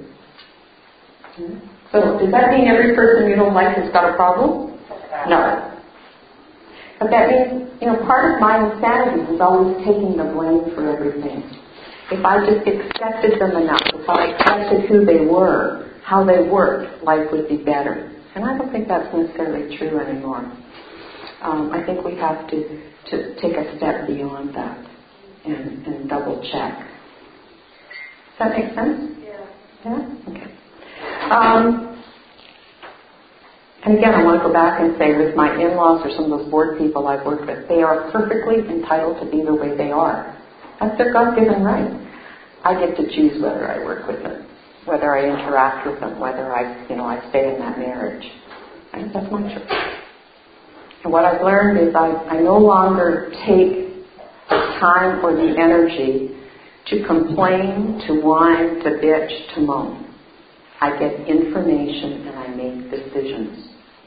So does that mean every person you don't like has got a problem? No. But that means, part of my insanity is always taking the blame for everything. If I just accepted them enough, if I accepted who they were, how they worked, life would be better. And I don't think that's necessarily true anymore. I think we have to take a step beyond that and double check. Does that make sense?
Yeah.
Yeah? Okay. And again, I want to go back and say with my in-laws or some of those board people I've worked with, they are perfectly entitled to be the way they are. That's their God-given right. I get to choose whether I work with them, whether I interact with them, whether I stay in that marriage. And that's my choice. And what I've learned is I no longer take the time or the energy to complain, to whine, to bitch, to moan. I get information and I make decisions.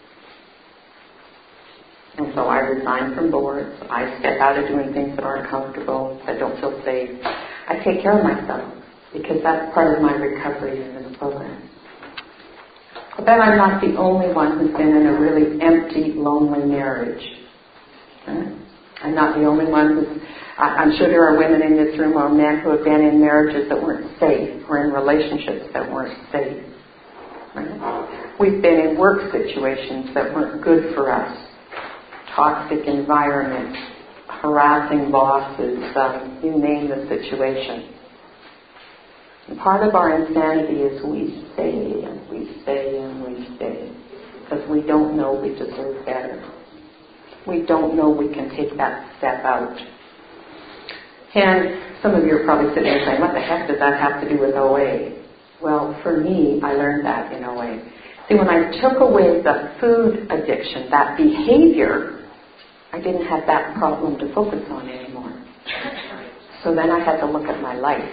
And so I resign from boards. I step out of doing things that aren't comfortable, that don't feel safe. I take care of myself because that's part of my recovery in this program. I bet I'm not the only one who's been in a really empty, lonely marriage. Right? I'm not the only one who's... I'm sure there are women in this room or men who have been in marriages that weren't safe or in relationships that weren't safe. Right? We've been in work situations that weren't good for us. Toxic environment, harassing bosses, you name the situation. And part of our insanity is we stay and we stay and we stay because we don't know we deserve better. We don't know we can take that step out. And some of you are probably sitting there saying, what the heck does that have to do with OA? Well, for me, I learned that in OA. See, when I took away the food addiction, that behavior, I didn't have that problem to focus on anymore. So then I had to look at my life.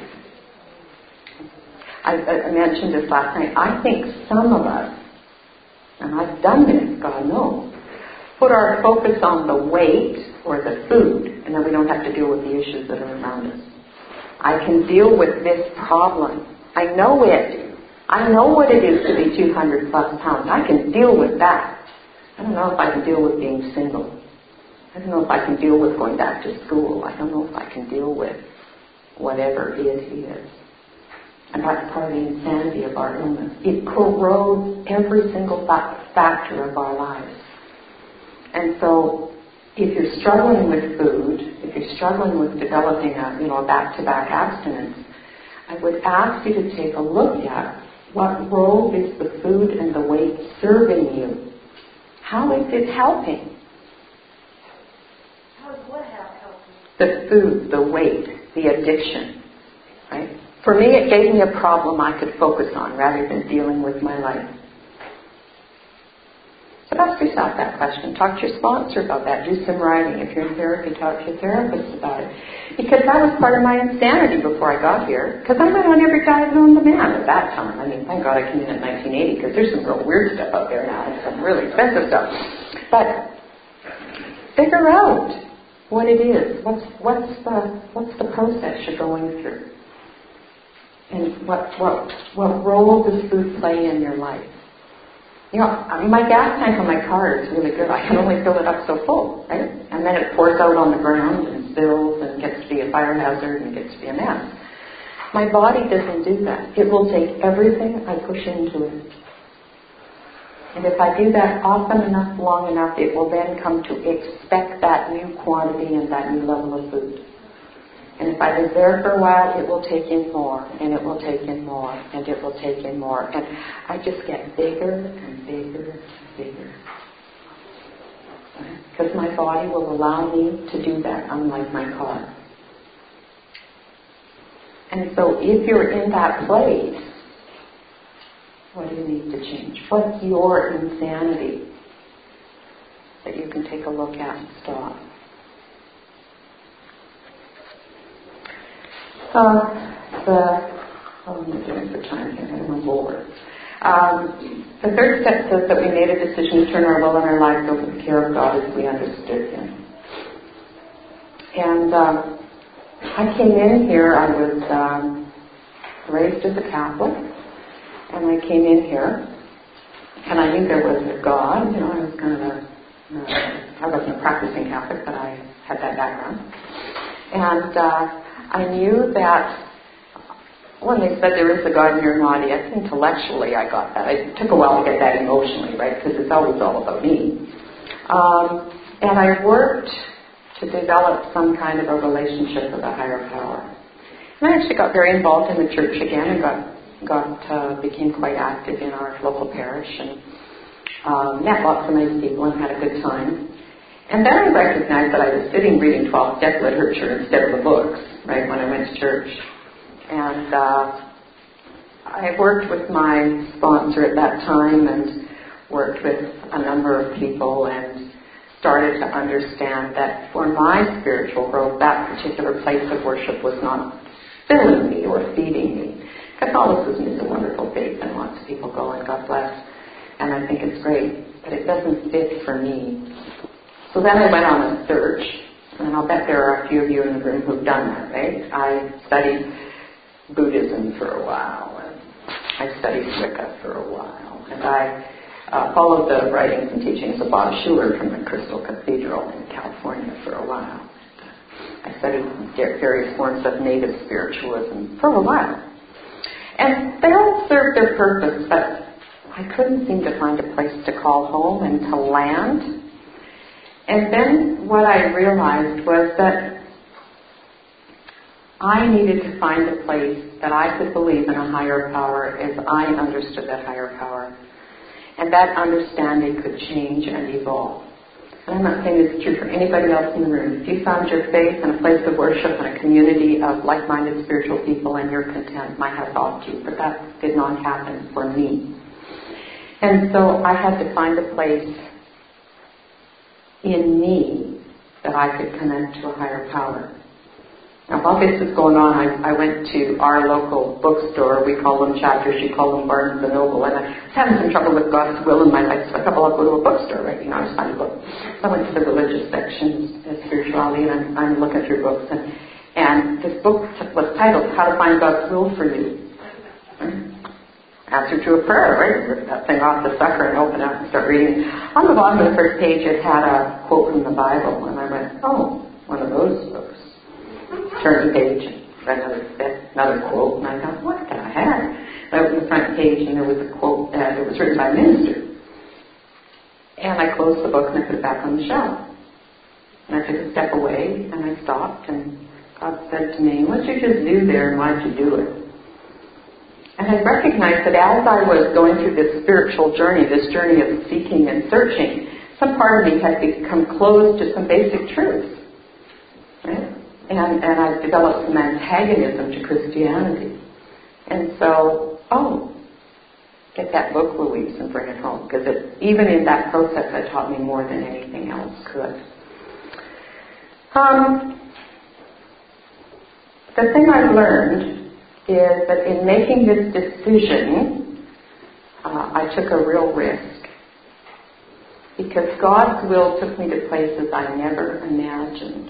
I mentioned this last night. I think some of us, and I've done this, God knows, put our focus on the weight or the food, and then we don't have to deal with the issues that are around us. I can deal with this problem. I know it. I know what it is to be 200 plus pounds. I can deal with that. I don't know if I can deal with being single. I don't know if I can deal with going back to school. I don't know if I can deal with whatever it is. And that's part of the insanity of our illness. It corrodes every single factor of our lives. And so if you're struggling with food, if you're struggling with developing a back-to-back abstinence, I would ask you to take a look at what role is the food and the weight serving you? How is it helping?
How is what helping?
The food, the weight, the addiction, right? For me, it gave me a problem I could focus on rather than dealing with my life. So ask yourself that question. Talk to your sponsor about that. Do some writing. If you're in therapy, talk to your therapist about it. Because that was part of my insanity before I got here. Because I went on every diet known to man at that time. I mean, thank God I came in 1980 because there's some real weird stuff out there now. Some really expensive stuff. But figure out what it is. What's the process you're going through? And what role does food play in your life? My gas tank on my car is really good. I can only fill it up so full, right? And then it pours out on the ground and spills and gets to be a fire hazard and gets to be a mess. My body doesn't do that. It will take everything I push into it. And if I do that often enough, long enough, it will then come to expect that new quantity and that new level of food. And if I live there for a while, it will take in more, and it will take in more, and it will take in more. And I just get bigger and bigger and bigger. Because my body will allow me to do that, unlike my car. And so if you're in that place, What do you need to change? What's your insanity that you can take a look at and stop? What am I doing for time here? I'm over. The third step says that we made a decision to turn our will and our lives over to the care of God as we understood Him. And I came in here, I was raised as a Catholic, and I came in here, and I knew there was a God. You know, I was kind of I wasn't a practicing Catholic, but I had that background. And I knew that when they said there is a God and you're naughty, I think intellectually I got that. It took a while to get that emotionally, right? Because it's always all about me. And I worked to develop some kind of a relationship with a higher power. And I actually got very involved in the church again and became quite active in our local parish and met lots of nice people and had a good time. And then I recognized that I was sitting reading 12-step literature instead of the books, right, when I went to church. And I worked with my sponsor at that time and worked with a number of people and started to understand that for my spiritual growth, that particular place of worship was not filling me or feeding me. Catholicism is a wonderful faith and lots of people go and God bless. And I think it's great, but it doesn't fit for me. So then I went on a search, and I'll bet there are a few of you in the room who've done that, right? I studied Buddhism for a while, and I studied Wicca for a while, and I followed the writings and teachings of Bob Schuller from the Crystal Cathedral in California for a while. I studied various forms of native spiritualism for a while. And they all served their purpose, but I couldn't seem to find a place to call home and to land. And then what I realized was that I needed to find a place that I could believe in a higher power as I understood that higher power. And that understanding could change and evolve. And I'm not saying this is true for anybody else in the room. If you found your faith in a place of worship and a community of like-minded spiritual people and you're content, my hat's off to you. But that did not happen for me. And so I had to find a place in me that I could connect to a higher power. Now, while this was going on, I went to our local bookstore. We call them chapters, you call them Barnes & Noble, and I was having some trouble with God's will in my life, so I thought, well, I'll go to a bookstore, right? You know, I was finding books. So I went to the religious section of spirituality, and I'm looking through books, and this book was titled, How to Find God's Will for You. Answer to a prayer, right? Rip that thing off the sucker and open it up and start reading. On the bottom of the first page, it had a quote from the Bible, and I went, oh, one of those books. Turned the page and read another quote, and I thought, what the heck? I opened the front page, and there was a quote that it was written by a minister. And I closed the book, and I put it back on the shelf. And I took a step away, and I stopped, and God said to me, what did you just do there, and why did you do it? And I recognized that as I was going through this spiritual journey, this journey of seeking and searching, some part of me had become closed to some basic truths. Right? And I've developed some antagonism to Christianity. And so, get that book, Louise, and bring it home. Because even in that process, it taught me more than anything else could. The thing I've learned is that in making this decision, I took a real risk. Because God's will took me to places I never imagined.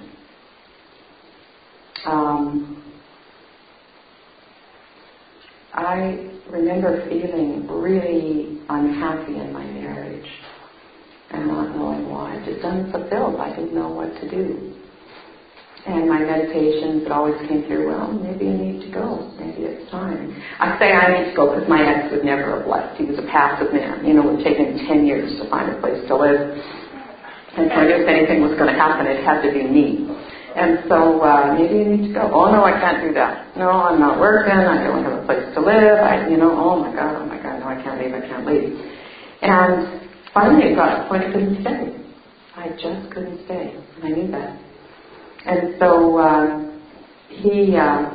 I remember feeling really unhappy in my marriage and not knowing why. Just unfulfilled. I didn't know what to do. And my meditations, it always came through, well, maybe I need to go. Maybe it's time. I say I need to go because my ex would never have left. He was a passive man. You know, it would take him 10 years to find a place to live. And so I knew if anything was going to happen, it had to be me. And so maybe I need to go. Oh, no, I can't do that. No, I'm not working. I don't have a place to live. Oh, my God, no, I can't leave. And finally it got to the point I couldn't stay. I just couldn't stay. And I knew that. And so he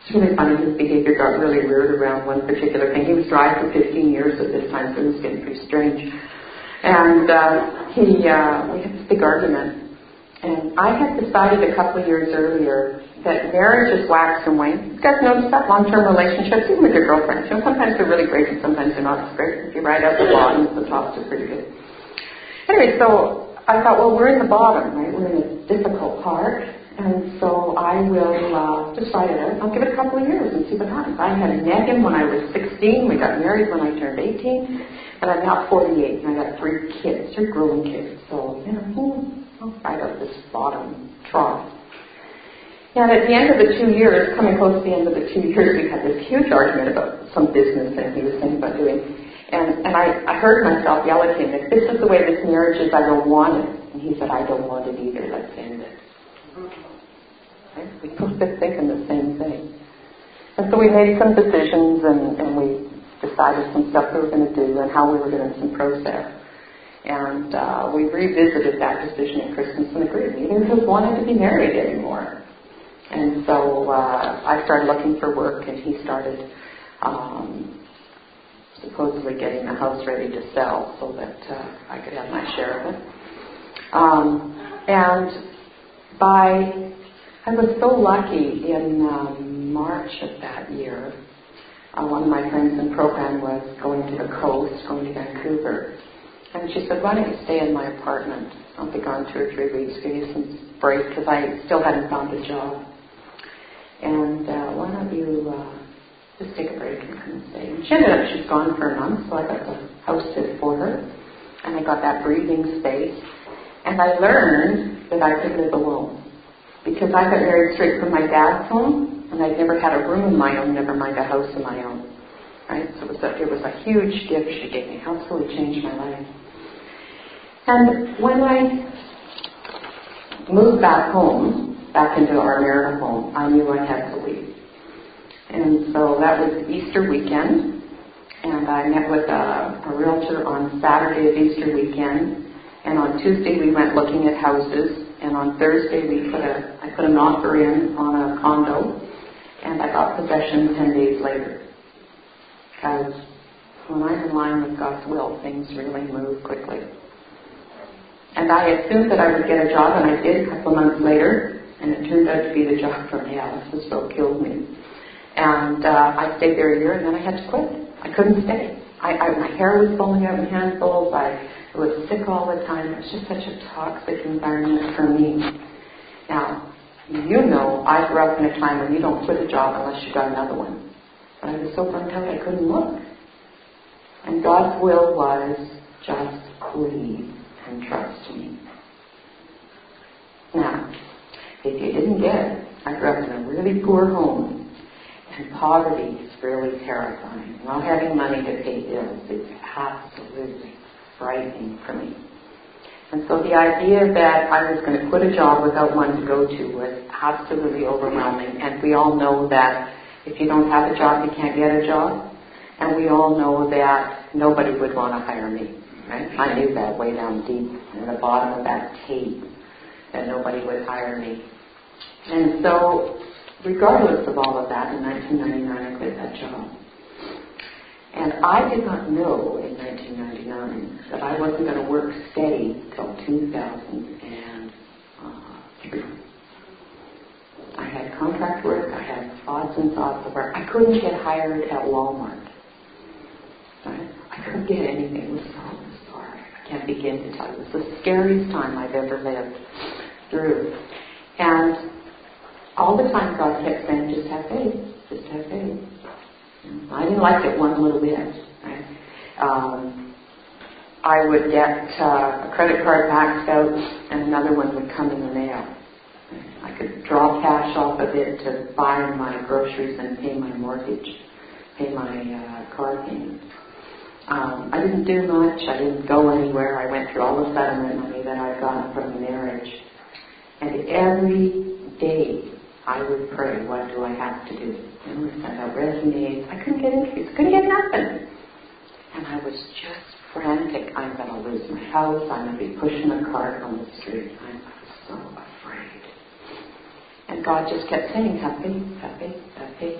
It's really funny, his behavior got really weird around one particular thing. He was dry for 15 years at this time, so it was getting pretty strange. And we had this big argument. And I had decided a couple of years earlier that marriage is wax and wane. You guys notice that? Long-term relationships, even with your girlfriends. You know, sometimes they're really great and sometimes they're not as great. If you ride out the bottom, the tops are pretty good. Anyway, so I thought, well, we're in the bottom, right? We're in a difficult part. And so I will just ride it out. I'll give it a couple of years and see what happens. I had met him when I was 16. We got married when I turned 18. And I'm now 48. And I got 3 kids, 3 growing kids. So, you know, I'll ride out this bottom trough. And at the end of the 2 years, coming close to the end of the 2 years, we had this huge argument about some business that he was thinking about doing. And I heard myself yell at him, if this is the way this marriage is, I don't want it. And he said, I don't want it either. Let's end it. Right? We both been thinking the same thing. And so we made some decisions and we decided some stuff we were going to do and how we were going to process. And we revisited that decision at Christmas and agreed neither of us wanted to be married anymore. And so I started looking for work, and he started supposedly getting the house ready to sell so that I could have my share of it. And I was so lucky in March of that year. One of my friends in program was going to the coast, going to Vancouver. And she said, why don't you stay in my apartment? I'll be gone 2 or 3 weeks, give you some break, because I still hadn't found a job. And why don't you just take a break and come and stay? And she ended up, she's gone for a month, so I got the house sit for her. And I got that breathing space. And I learned that I could live alone. Because I got married straight from my dad's home, and I'd never had a room of my own, never mind a house of my own. Right? So it was a huge gift she gave me. It absolutely changed my life. And when I moved back home, back into our marital home, I knew I had to leave. And so that was Easter weekend, and I met with a realtor on Saturday of Easter weekend, and on Tuesday we went looking at houses, and on Thursday I put an offer in on a condo, and I got possession 10 days later. Because when I'm in line with God's will, things really move quickly. And I assumed that I would get a job, and I did a couple of months later, and it turned out to be the job from hell. This so killed me. And I stayed there a year, and then I had to quit. I couldn't stay. My hair was falling out in handfuls. I was sick all the time. It was just such a toxic environment for me. Now, you know, I grew up in a time when you don't quit a job unless you got another one. But I was so burnt out I couldn't look. And God's will was just leave and trust me. Now, if you didn't get it, I grew up in a really poor home, and poverty is really terrifying. Not having money to pay bills is absolutely frightening for me. And so the idea that I was going to quit a job without one to go to was absolutely overwhelming. And we all know that if you don't have a job, you can't get a job. And we all know that nobody would want to hire me. Right? I knew that way down deep in the bottom of that tape, that nobody would hire me. And so, regardless of all of that, in 1999 I quit that job. And I did not know in 1999 that I wasn't going to work steady till 2003. I had contract work, I had thoughts and thoughts of work. I couldn't get hired at Walmart. Right? I couldn't get anything. It was so hard. I can't begin to tell you. It was the scariest time I've ever lived through. And all the time God kept saying, just have faith, just have faith. I didn't like it one little bit. Right? I would get a credit card maxed out and another one would come in the mail. I could draw cash off of it to buy my groceries and pay my mortgage, pay my car payments. I didn't do much. I didn't go anywhere. I went through all the settlement money that I'd gotten from the marriage. And every day I would pray, what do I have to do? And we sent out resumes. I couldn't get interviews. Couldn't get nothing. And I was just frantic. I'm going to lose my house. I'm going to be pushing a cart on the street. I was so afraid. And God just kept saying, have faith, have faith, have faith. okay.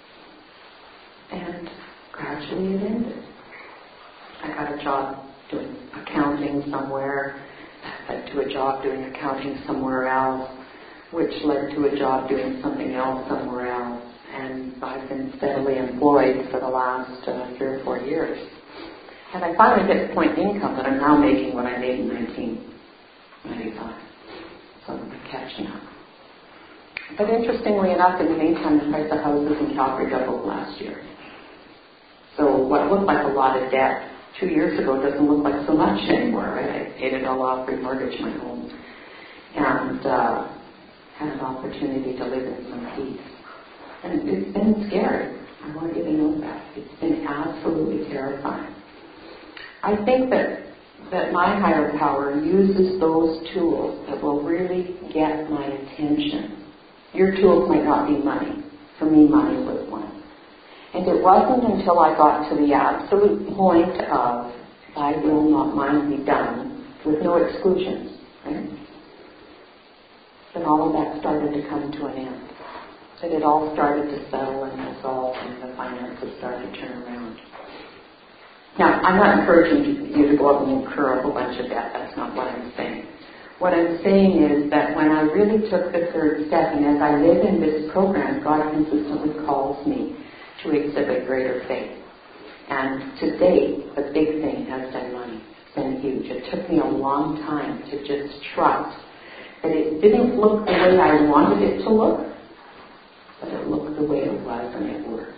And gradually it ended. I got a job doing accounting somewhere, led to a job doing accounting somewhere else, which led to a job doing something else somewhere else. And I've been steadily employed for the last 3 or 4 years. And I finally hit the point in income that I'm now making what I made in 1995. So I'm catching up. But interestingly enough, in the meantime, the price of houses in Calgary doubled last year. So what looked like a lot of debt 2 years ago doesn't look like so much anymore, right? I paid it all off, remortgaged my home, and had an opportunity to live in some peace. And it's been scary. I want you to know that. It's been absolutely terrifying. I think that my higher power uses those tools that will really get my attention. Your tools might not be money. For me, money was one. And it wasn't until I got to the absolute point of, thy will not mine be done, with no exclusions, right? That all of that started to come to an end. That it all started to settle and dissolve and the finances started to turn around. Now, I'm not encouraging you to go out and incur a whole bunch of debt. That's not what I'm saying. What I'm saying is that when I really took the third step, and as I live in this program, God consistently calls me to exhibit greater faith. And to date, the big thing has been money. It's been huge. It took me a long time to just trust that it didn't look the way I wanted it to look, but it looked the way it was and it worked.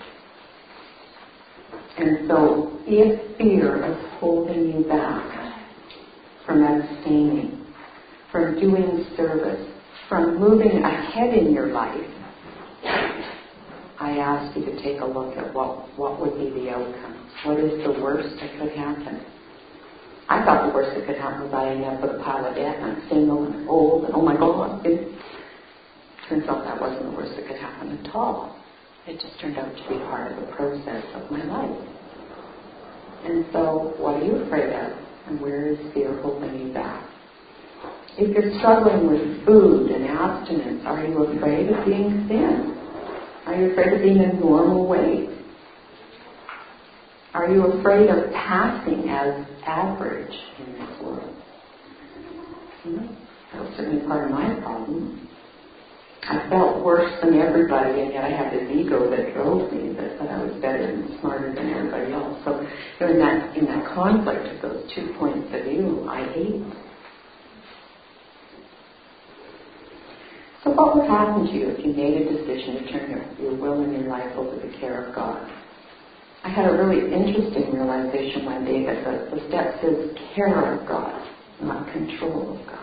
And so if fear is holding you back from abstaining, from doing service, from moving ahead in your life, I ask you to take a look at what would be the outcome. What is the worst that could happen? I thought the worst that could happen was I ended up with a pile of debt and I'm single and I'm old and oh my God. Turns out that wasn't the worst that could happen at all. It just turned out to be part of the process of my life. And so, what are you afraid of? And where is fear holding you back? If you're struggling with food and abstinence, are you afraid of being thin? Are you afraid of being a normal weight? Are you afraid of passing as average in this world? That was certainly part of my problem. I felt worse than everybody, and yet I had this ego that drove me, that I was better and smarter than everybody else. So in that conflict of those 2 points of view, I hate. So what would happen to you if you made a decision to turn your will and your life over to the care of God? I had a really interesting realization one day that the step says care of God, not control of God.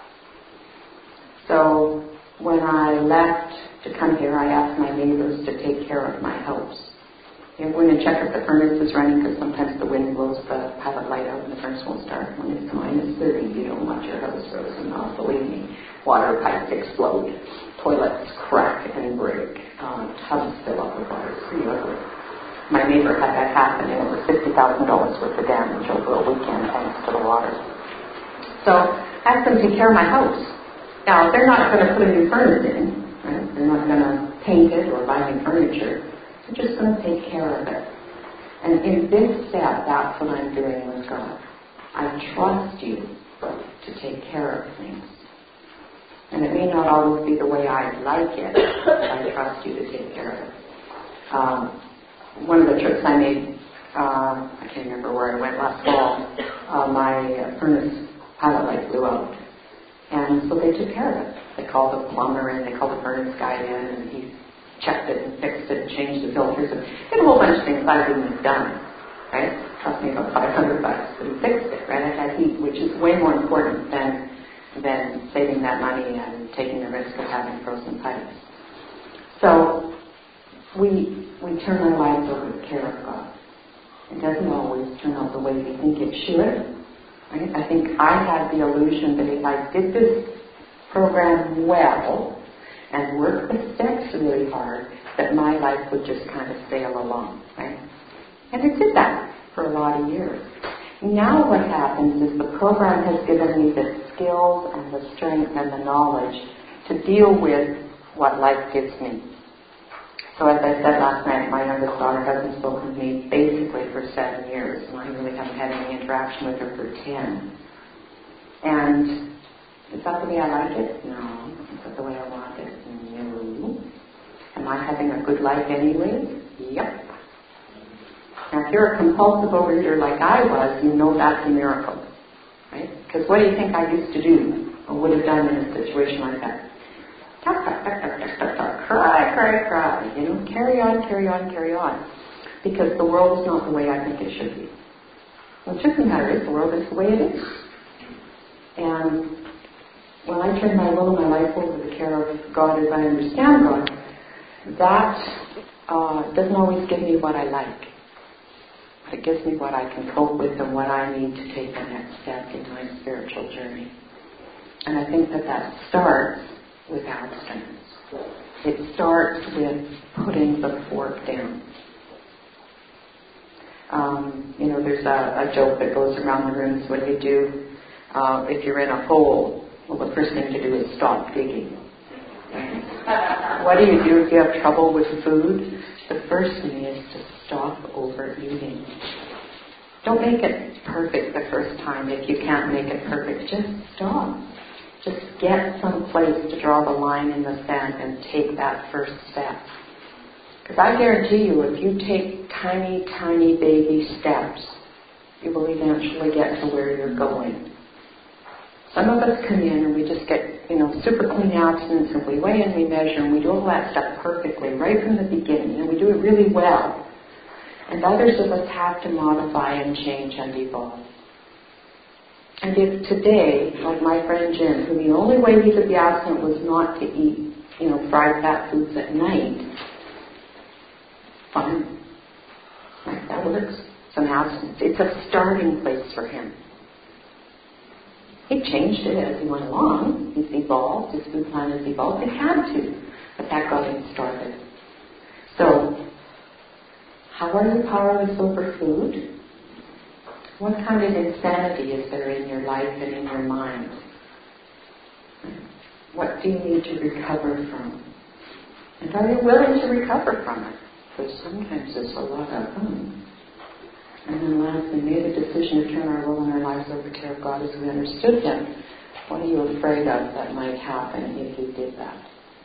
So when I left to come here, I asked my neighbors to take care of my house. They went and check if the furnace is running, because sometimes the wind blows the pilot light out and the furnace won't start. When it's -30, you don't want your house frozen. Oh, believe me, water pipes explode, toilets crack and break, tubs fill up with water. My neighbor had that happen, and it was $50,000 worth of damage over a weekend thanks to the water. So I asked them to take care of my house. Now, they're not going to put a new furnace in, right? They're not going to paint it or buy new furniture. They're just going to take care of it. And in this step, that's what I'm doing with God. I trust you to take care of things. And it may not always be the way I like it, but I trust you to take care of it. One of the trips I made, I can't remember where I went last fall, my furnace pilot light blew out. And so they took care of it. They called the plumber in, they called the furnace guy in, and he checked it and fixed it and changed the filters and did a whole bunch of things I didn't have done, right? It cost me about $500, but he fixed it, right? I had heat, which is way more important than saving that money and taking the risk of having frozen pipes. So we turn our lives over to the care of God. It doesn't always turn out the way we think it should. Right? I think I had the illusion that if I did this program well and worked the steps really hard, that my life would just kind of sail along, right? And it did that for a lot of years. Now what happens is the program has given me the skills and the strength and the knowledge to deal with what life gives me. So as I said last night, my youngest daughter hasn't spoken to me basically for 7 years, and I really haven't had any interaction with her for 10. And is that the way I like it? No. Is that the way I want it? No. Am I having a good life anyway? Yep. Now, if you're a compulsive overeater like I was, you know that's a miracle, right? Because what do you think I used to do or would have done in a situation like that? Tuck, tuck, tuck, tuck, tuck, tuck, tuck, cry, cry, cry. You know, carry on, carry on, carry on. Because the world is not the way I think it should be. Well, the truth of the matter is, the world is the way it is. And when I turn my will and my life over to the care of God as I understand God, that doesn't always give me what I like. But it gives me what I can cope with and what I need to take the next step in my spiritual journey. And I think that starts with abstinence. It starts with putting the fork down. There's a joke that goes around the rooms when you do, if you're in a hole, well, the first thing to do is stop digging. What do you do if you have trouble with food? The first thing is to stop overeating. Don't make it perfect the first time if you can't make it perfect. Just stop. Just get some place to draw the line in the sand and take that first step. Because I guarantee you, if you take tiny, tiny baby steps, you will eventually get to where you're going. Some of us come in and we just get, super clean abstinence, and we weigh and we measure and we do all that stuff perfectly right from the beginning, and we do it really well. And others of us have to modify and change and evolve. And if today, like my friend Jim, who the only way he could be abstinent was not to eat, fried fat foods at night, fine. Right, that works. Some abstinence. It's a starting place for him. He changed it as he went along. He's evolved. His food plan has evolved. He had to. But that got him started. So, how are you powerless over food? What kind of insanity is there in your life and in your mind? What do you need to recover from? And are you willing to recover from it? Because sometimes it's a lot of fun. And then lastly, made a decision to turn our will and our lives over to our God as we understood Him. What are you afraid of that might happen if you did that?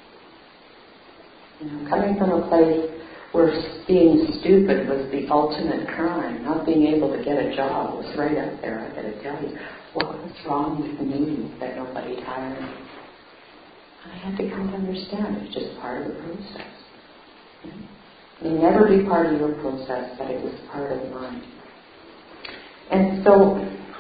Coming from a place where being stupid was the ultimate crime, not being able to get a job was right up there, I gotta tell you. What was wrong with me that nobody'd hire me? And I had to come to understand it's just part of the process. It may never be part of your process, but it was part of mine. And so,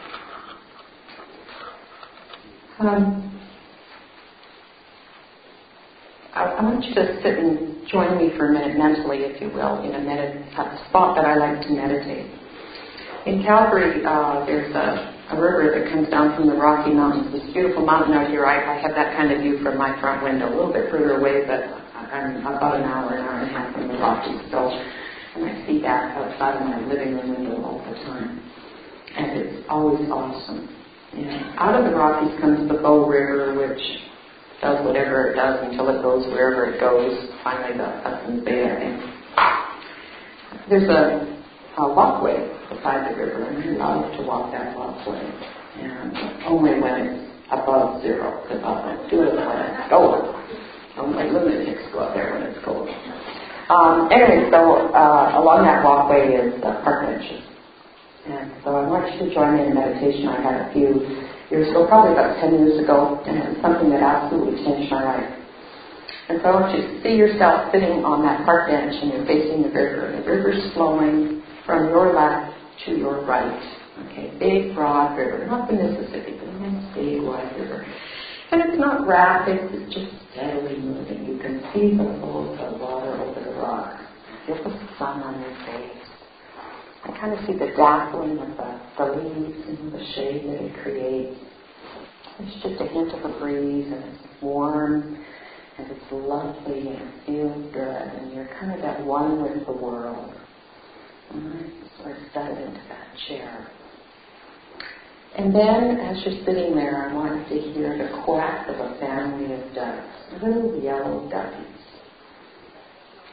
I want you to sit and join me for a minute mentally, if you will, in a spot that I like to meditate. In Calgary, there's a river that comes down from the Rocky Mountains. This beautiful mountain out here. I have that kind of view from my front window, a little bit further away, but I'm about an hour and a half from the Rockies. So, and I see that outside of my living room window all the time. And it's always awesome. And out of the Rockies comes the Bow River, which does whatever it does until it goes wherever it goes. Finally, the Hudson's Bay, I think. There's a walkway beside the river, and I love to walk that walkway. And only when it's above zero, because I don't do it when it's cold. Only lunatics go up there when it's cold. Anyway, so along that walkway is park benches. And so I want you to join me in a meditation I had a few years ago, probably about 10 years ago, and it was something that absolutely changed my life. And so I want you to see yourself sitting on that park bench and you're facing the river. And the river's flowing from your left to your right. Okay, big, broad river. Not the Mississippi, but a nice, big, wide river. And it's not rapid, it's just steadily moving. You can see the flow of the water over the rocks. Feel the sun on your face. I kind of see the dappling of the leaves and the shade that it creates. It's just a hint of a breeze, and it's warm, and it's lovely, and it feels good, and you're kind of at one with the world. And I sort of settle into that chair. And then, as you're sitting there, I want you to hear the quack of a family of ducks, little yellow duckies.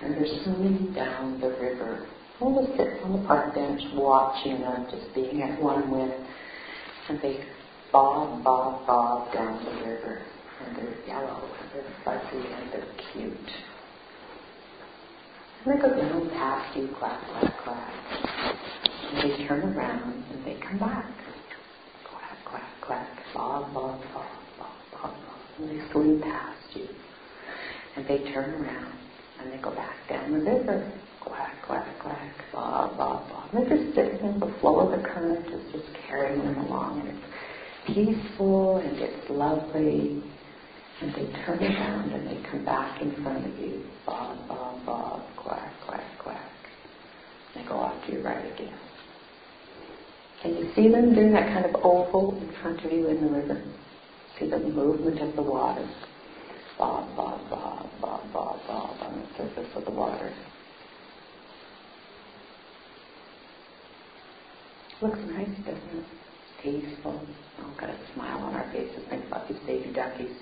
And they're swimming down the river. One sits on the park bench watching them, just being at one with. And they bob, bob, bob down the river. And they're yellow, and they're fuzzy, and they're cute. And they go down past you, quack, quack, quack. And they turn around, and they come back. Quack, quack, quack, bob, bob, bob, bob, bob, bob. And they swim past you. And they turn around, and they go back down the river. Quack, quack, quack, bob, bob, bob. And they're just sitting in the flow of the current is just carrying them along. And it's peaceful, and it's lovely. And they turn around, and they come back in front of you. Bob, bob, bob, quack, quack, quack. They go off to your right again. Can you see them doing that kind of oval in front of you in the river? See the movement of the water. Bob, bob, bob, bob, bob, bob on the surface of the water. Looks nice, doesn't it? Peaceful. Oh, got a smile on our faces. Think about these baby duckies.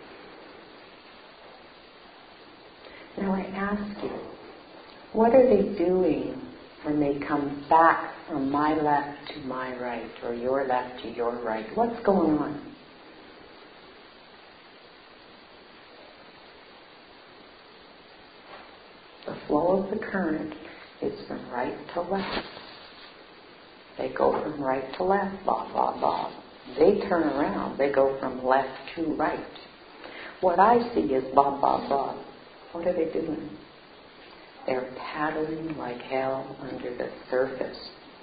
Now I ask you, what are they doing when they come back from my left to my right, or your left to your right? What's going on? The flow of the current is from right to left. They go from right to left, bob, bob, bob. They turn around. They go from left to right. What I see is bob, bob, bob. What are they doing? They're paddling like hell under the surface.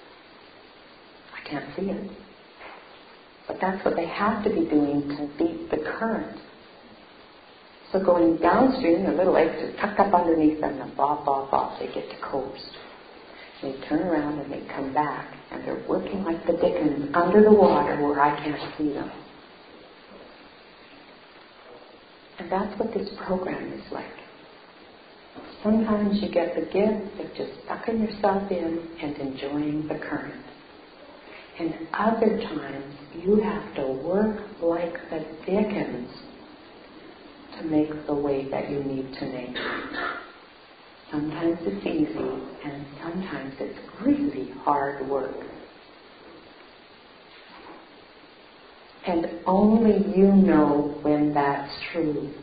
I can't see it. But that's what they have to be doing to beat the current. So going downstream, their little legs are tucked up underneath them, and bob, bob, bob, they get to coast. They turn around and they come back, and they're working like the dickens under the water where I can't see them. And that's what this program is like. Sometimes you get the gift of just sucking yourself in and enjoying the current. And other times you have to work like the dickens to make the way that you need to make. Sometimes it's easy, and sometimes it's really hard work. And only you know when that's true.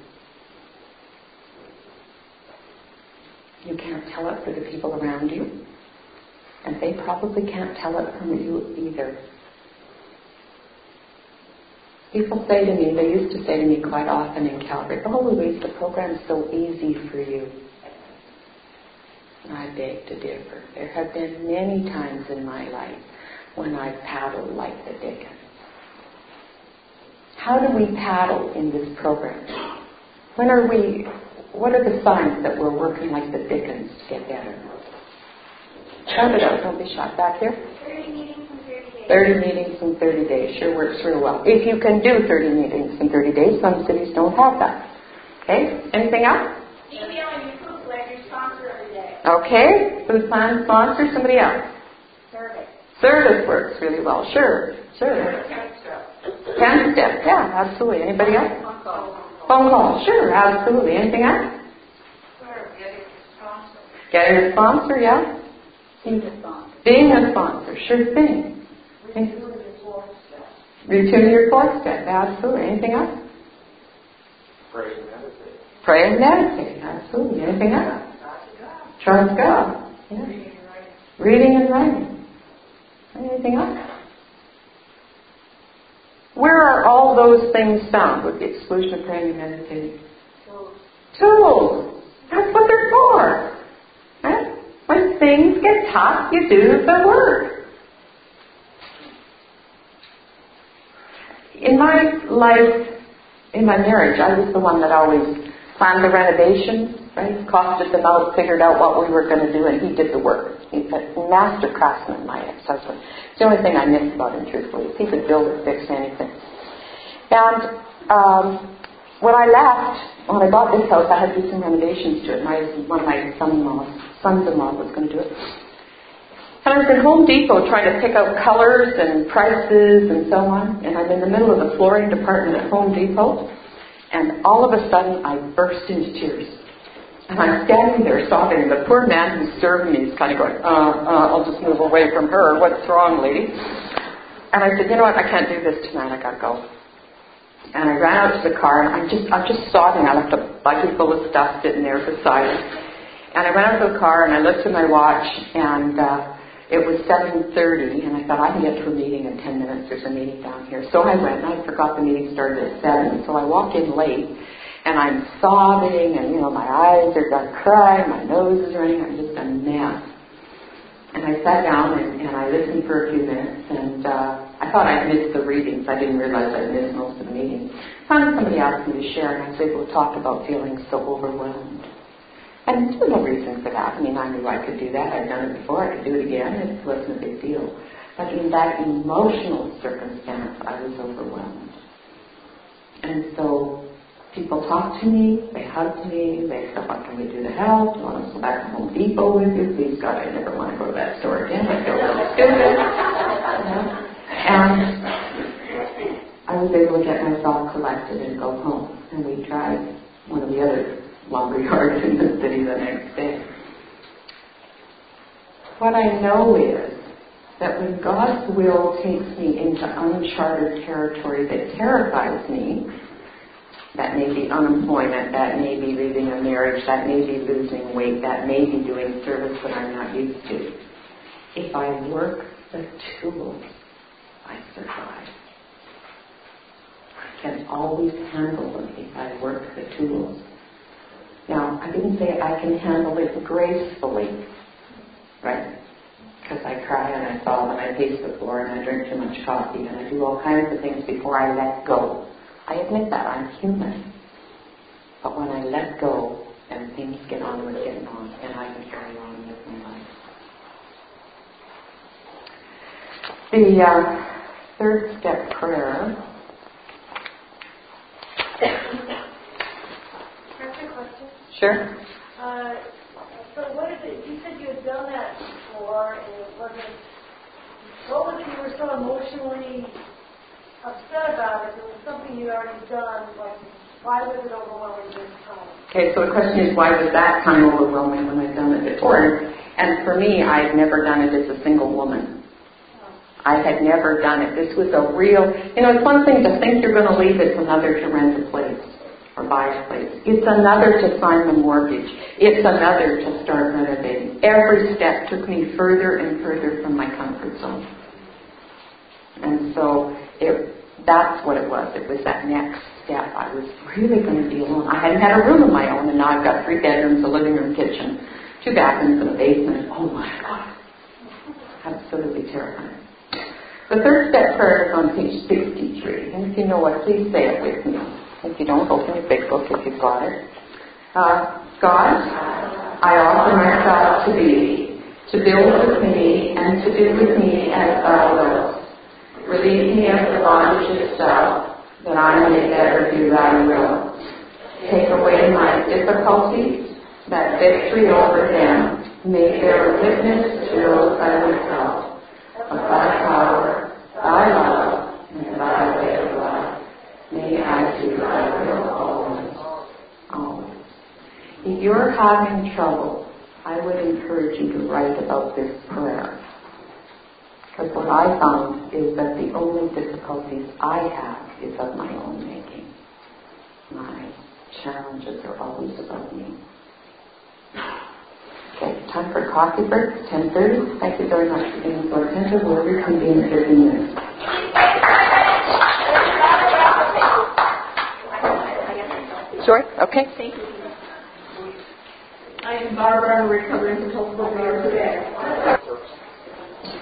You can't tell it for the people around you, and they probably can't tell it from you either. People say to me, they used to say to me quite often in Calgary, "Oh, Louise, the program's so easy for you." I beg to differ. There have been many times in my life when I've paddled like the dickens. How do we paddle in this program? What are the signs that we're working like the dickens to get better? Shout it out, don't be shot back here.
30 meetings in 30 days.
30 meetings in 30 days sure works real well. If you can do 30 meetings in 30 days, some cities don't have that. Okay, anything else?
Emailing your food plan, your sponsor every day.
Okay, food plan sponsor, somebody else. Service works really well, sure. 10 steps, yeah, absolutely. Anybody else? Phone call, sure, absolutely. Anything else? Getting a sponsor, yeah. Being a sponsor, sure thing. Retuning your fourth step, absolutely. Anything else? Pray and meditate, absolutely. Anything else? Trust God. Yeah. Reading and writing. Anything else? Where are all those things found with the exclusion of praying and meditating? Tools. That's what they're for. Right? When things get tough, you do the work. In my life, in my marriage, I was the one that always planned the renovations, right? Costed them out, figured out what we were going to do, and he did the work. He's a master craftsman, my ex-husband. It's the only thing I miss about him, truthfully, is he could build or fix anything. And when I left, when I bought this house, I had to do some renovations to it. One of my sons-in-law was going to do it. And I was at Home Depot trying to pick out colors and prices and so on. And I'm in the middle of the flooring department at Home Depot. And all of a sudden, I burst into tears. And I'm standing there sobbing, and the poor man who's serving me is kind of going, I'll just move away from her. What's wrong, lady? And I said, you know what, I can't do this tonight, I gotta go. And I ran out to the car, and I'm just sobbing. I left a bucket full of stuff sitting there beside it. And I went out to the car, and I looked at my watch, and it was 7:30, and I thought, I can get to a meeting in 10 minutes. There's a meeting down here. So I went, and I forgot the meeting started at 7, so I walk in late, and I'm sobbing, and, my eyes are crying, my nose is running. I'm just a mess. And I sat down, and I listened for a few minutes, and I thought I'd missed the readings. I didn't realize I'd missed most of the meeting. Finally, somebody asked me to share, and I was able to talk about feeling so overwhelmed. And there was no reason for that. I mean, I knew I could do that. I'd done it before. I could do it again. It wasn't a big deal. But in that emotional circumstance, I was overwhelmed. And so people talked to me. They hugged me. They said, what can we do to help? Do you want us to go back to Home Depot with you? Please, God, I never want to go to that store again. I feel really stupid. And I was able to get myself collected and go home. And we tried one of the other lumber yards in the city the next day. What I know is that when God's will takes me into uncharted territory that terrifies me, that may be unemployment, that may be leaving a marriage, that may be losing weight, that may be doing service that I'm not used to. If I work the tools, I survive. I can always handle them if I work the tools. Now, I didn't say I can handle it gracefully, right? Because I cry and I sob and I pace the floor and I drink too much coffee and I do all kinds of things before I let go. I admit that, I'm human. But when I let go, then things get on with getting on and I can carry on with my life. The third step prayer. Sure.
So what is it? You said you had done that before, and it wasn't. What was it you were so emotionally upset about? If it was something you'd already done, like why was it overwhelming this time?
Okay, so the question is, why was that time overwhelming when I'd done it before? And for me, I had never done it as a single woman. I had never done it. This was a real. It's one thing to think you're going to leave; it's another to rent a place or buy a place. It's another to sign the mortgage. It's another to start renovating. Every step took me further and further from my comfort zone. And so that's what it was. It was that next step. I was really going to be alone. I hadn't had a room of my own, and now I've got 3 bedrooms, a living room, kitchen, 2 bathrooms, and a basement. Oh my God. Absolutely terrifying. The third step prayer is on page 63. And if you know what, please say it with me. If you don't, open your big book if you've got it. God, I offer myself to thee, to build with me and to do with me as thou wilt. Relieve me of the bondage of self, that I may better do thy will. Take away my difficulties, that victory over them may bear witness to those I would help, of thy power, thy love, and thy way of life. May I do thy will always. Always. If you're having trouble, I would encourage you to write about this prayer. Because what I found is that the only difficulties I have is of my own making. My challenges are always about me. Okay, time for coffee break, 10:30. Thank you very much for being so attentive. We'll reconvene in 15 minutes. Sure, okay.
Thank you. I am Barbara. I'm recovering from multiple today.